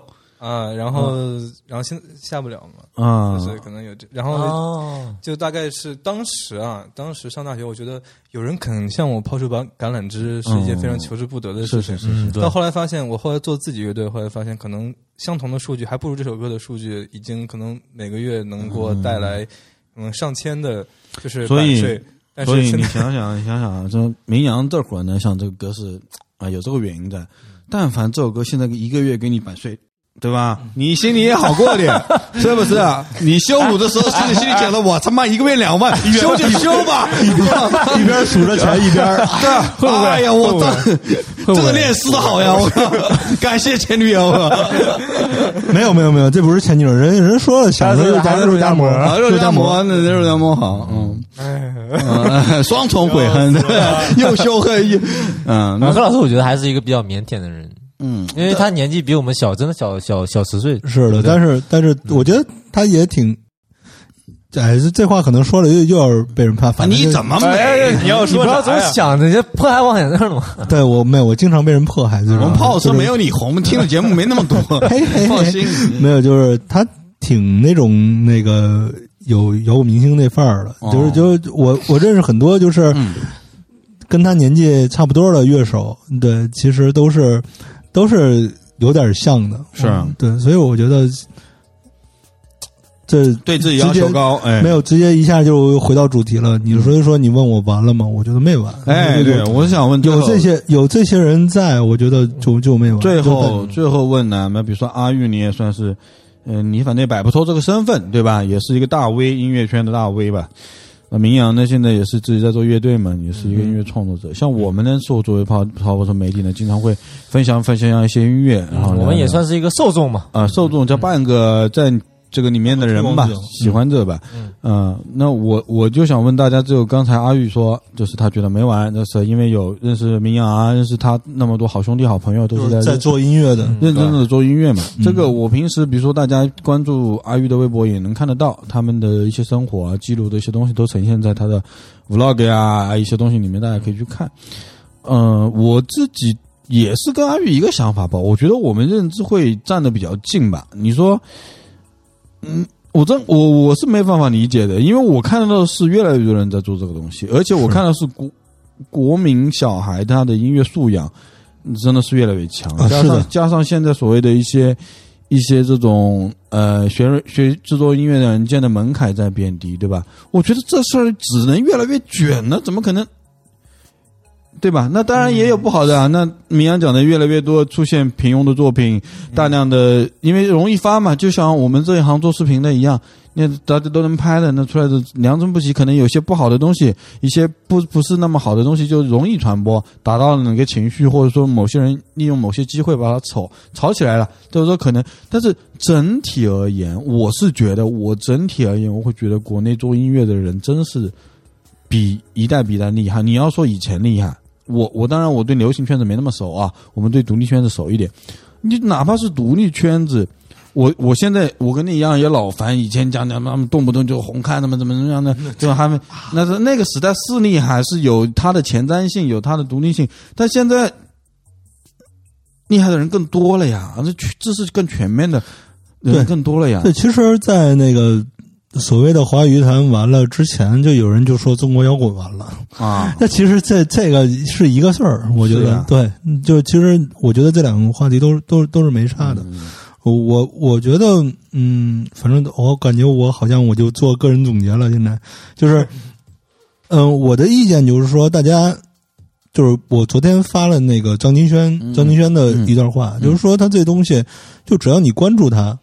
然后现在下不了嘛，就是可能有这，然后就大概是当时上大学，我觉得有人肯向我抛出橄榄枝是一件非常求之不得的事情。 是。 到后来发现，我后来做自己乐队，后来发现可能相同的数据还不如这首歌的数据，已经可能每个月能给我带来上千的，就是版税。 所以你想想，这名扬这会儿呢，像这个歌是有这个原因在。但凡这首歌现在一个月给你版税，对吧？你心里也好过点，是不是啊？你羞辱的时候，心里想着我他妈一个月2万，修就修吧， 一边数着钱一边对，哎呀，我这个练诗的好呀，我靠！感谢前女友。 没有，这不是前女友，人说了，小时候加肉夹馍， 肉夹馍，那肉夹馍好，双重悔恨，又羞恨又何老师，我觉得还是一个比较腼腆的人，因为他年纪比我们小，真的小10岁。 是的，但是我觉得他也挺。这话可能说了又要被人怕。反正你怎么没？ 你要说，你不要总想着这迫害妄想症嘛。 对，我经常被人迫害。我们炮车没有你红，我们听的节目没那么多。放心， 没有，就是他挺那种那个有摇滚明星那范儿的，就是我认识很多就是跟他年纪差不多的乐手，对，其实都是有点像的， 是对，所以我觉得。这对自己要求高， 没有直接一下就回到主题了。你说你问我完了吗？我觉得没完。 对，我想问， 有这些人在，我觉得就没完。 最后问呢，那比如说阿玉，你也算是，你反正也摆不脱这个身份，对吧？也是一个大 V， 音乐圈的大 V 吧。明阳呢，现在也是自己在做乐队嘛，也是一个音乐创作者。像我们呢，作为跑车媒体呢，经常会分享一些音乐，然后我们也算是一个受众嘛。 受众叫半个在这个里面的人吧，喜欢者吧，那我就想问大家，只有刚才阿玉说，就是他觉得没完，就是因为有认识明阳啊，认识他那么多好兄弟好朋友，都是在做音乐的， 认真的做音乐嘛。这个我平时比如说大家关注阿玉的微博也能看得到，他们的一些生活啊，记录的一些东西都呈现在他的 vlog 啊一些东西里面，大家可以去看。我自己也是跟阿玉一个想法吧，我觉得我们认知会站得比较近吧。你说。我是没办法理解的，因为我看到的是越来越多人在做这个东西，而且我看到是国民小孩他的音乐素养真的是越来越强，加上现在所谓的一些这种学制作音乐的人间的门槛在变低，对吧？我觉得这事儿只能越来越卷了，怎么可能？对吧？那当然也有不好的啊。那明阳讲的越来越多出现平庸的作品，大量的因为容易发嘛，就像我们这一行做视频的一样，那大家都能拍的，那出来的良莠不齐，可能有些不好的东西，一些不是那么好的东西就容易传播，达到了那个情绪，或者说某些人利用某些机会把它炒起来了，就是说可能。但是整体而言，我会觉得国内做音乐的人真是比一代厉害。你要说以前厉害。我当然我对流行圈子没那么熟啊，我们对独立圈子熟一点。你哪怕是独立圈子，我现在我跟你一样也老烦，以前讲他们动不动就红看他们怎么样的，对吧？他们那个时代是厉害，是有它的前瞻性，有它的独立性，但现在厉害的人更多了呀，这是更全面的人更多了呀。 对，其实，在那个。所谓的华语坛完了之前，就有人就说中国摇滚完了啊。那其实这个是一个事儿，我觉得、对，就其实我觉得这两个话题都是没差的。我觉得反正我感觉我好像我就做个人总结了，现在就是我的意见就是说，大家就是我昨天发了那个张金轩的一段话，就是说他这东西就只要你关注他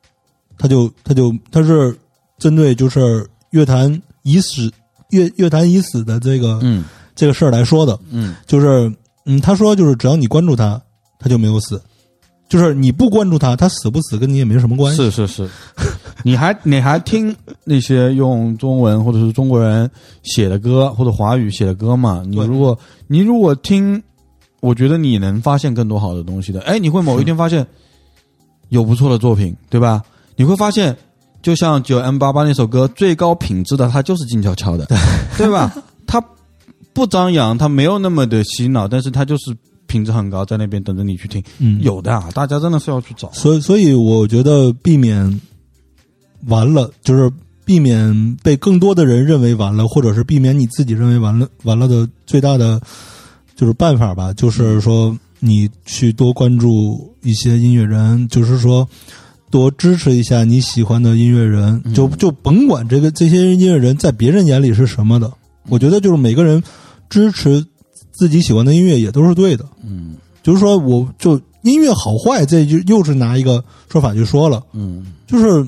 是。针对就是乐坛已死的这个事儿来说的，就是他说就是只要你关注他，他就没有死，就是你不关注他，他死不死跟你也没什么关系。 是，你还听那些用中文或者是中国人写的歌或者华语写的歌嘛？你如果听，我觉得你能发现更多好的东西的。哎，你会某一天发现有不错的作品，对吧？你会发现。就像9M88那首歌，最高品质的它就是静悄悄的，对吧？它不张扬，它没有那么的洗脑，但是它就是品质很高，在那边等着你去听。有的啊，大家真的是要去找。 所以我觉得避免完了，就是避免被更多的人认为完了，或者是避免你自己认为完了的最大的就是办法吧，就是说你去多关注一些音乐人，就是说多支持一下你喜欢的音乐人，就甭管这些音乐人在别人眼里是什么的，我觉得就是每个人支持自己喜欢的音乐也都是对的。就是说我就音乐好坏，这就又是拿一个说法去说了。就是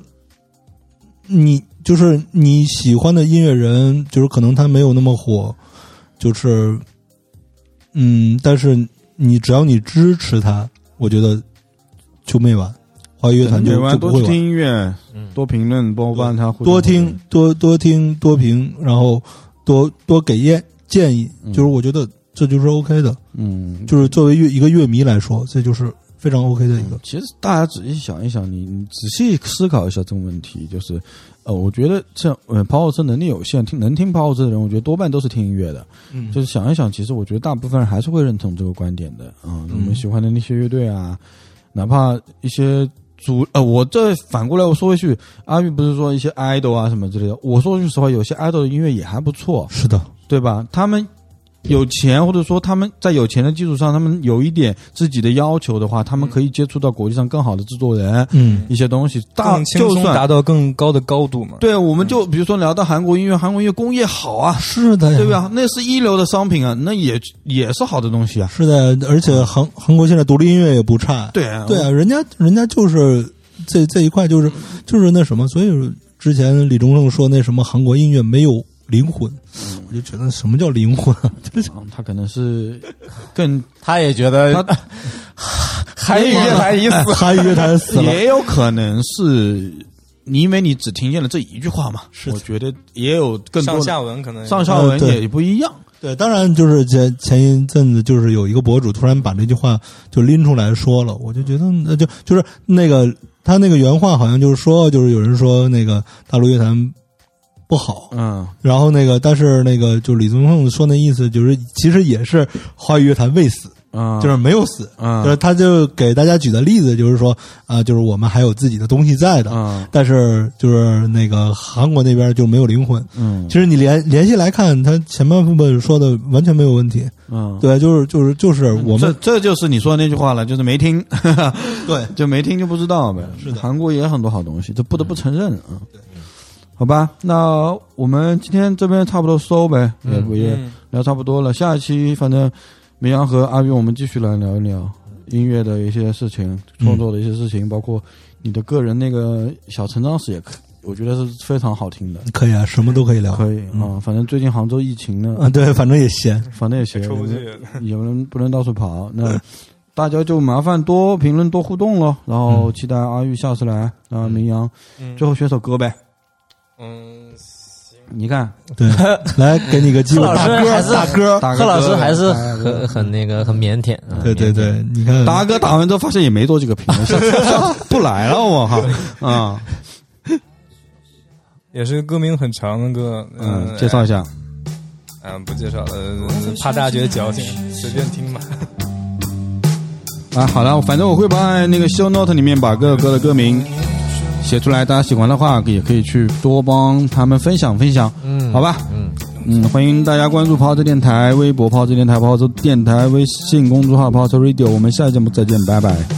你喜欢的音乐人，就是可能他没有那么火，就是但是只要你支持他，我觉得就没完。华语乐坛就不会完。 多听音乐，多评论，多帮他多听多评，然后多给建议，就是我觉得这就是 OK 的。就是作为一个乐迷来说，这就是非常 OK 的一个。 其实大家仔细想一想，你仔细思考一下这个问题，就是我觉得像跑火车能力有限，能听跑火车的人，我觉得多半都是听音乐的。就是想一想，其实我觉得大部分人还是会认同这个观点的啊。我们喜欢的那些乐队啊，哪怕一些我这反过来我说一句，阿玉不是说一些 idol 啊什么之类的，我说句实话，有些 idol 的音乐也还不错。 是的， 对吧？他们有钱，或者说他们在有钱的基础上，他们有一点自己的要求的话，他们可以接触到国际上更好的制作人，一些东西， 更轻松达到更高的高度嘛。 对，我们就比如说聊到韩国音乐工业好啊， 是的呀， 对吧？那是一流的商品啊，那也是好的东西啊。 是的，而且韩国现在独立音乐也不差。 对啊， 人家就是这一块就是那什么，所以之前李宗盛说那什么韩国音乐没有灵魂，我就觉得什么叫灵魂？ 他可能是他也觉得韩语乐坛已死， 韩语乐坛死了， 也有可能是因为你只听见了这一句话嘛。我觉得也有更多上下文可能上下文也不一样。 对，当然就是前一阵子就是有一个博主突然把这句话就拎出来说了，我就觉得就是那个他那个原话好像就是说，就是有人说那个大陆乐坛不好，然后但是就李宗盛说那意思就是其实也是华语乐坛未死，就是没有死，就是他就给大家举的例子就是说就是我们还有自己的东西在的，但是就是韩国那边就没有灵魂，其实你联系来看，他前半部分说的完全没有问题，对，就是我们这就是你说的那句话了，就是没听， 对， 就没听就不知道呗。 是的， 韩国也有很多好东西，这不得不承认啊。好吧，那我们今天这边差不多收呗，也聊差不多了。下一期反正明阳和阿云我们继续来聊一聊音乐的一些事情，创作的一些事情，包括你的个人那个小成长史也可以，我觉得是非常好听的。 可以啊，什么都可以聊。 可以啊，反正最近杭州疫情呢， 对，反正也闲， 有人不能到处跑，那大家就麻烦多评论多互动咯，然后期待阿玉下次来啊，明阳，最后选首歌呗。你看， 对，来给你个机会， 打歌， 贺老师还是很腼腆。 对，你看， 打歌打完之后发现也没做这个评论，不来了我哈也是歌名很长的歌， 介绍一下。 不介绍了，怕大家觉得矫情，随便听吧。 好了，反正我会把那个 show note 里面把各个歌的歌名写出来，大家喜欢的话也可以去多帮他们分享，好吧？欢迎大家关注跑车电台微博、跑车电台、跑车电台微信公众号、跑车 radio。我们下期节目再见，拜拜。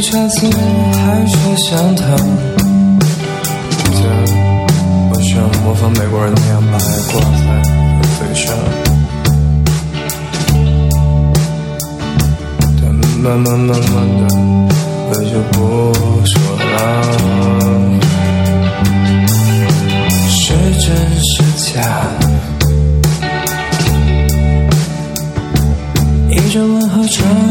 下次还说想他，我想模仿美国人那样把爱挂在嘴上，但慢慢的我就不说了，是真是假，一阵问候着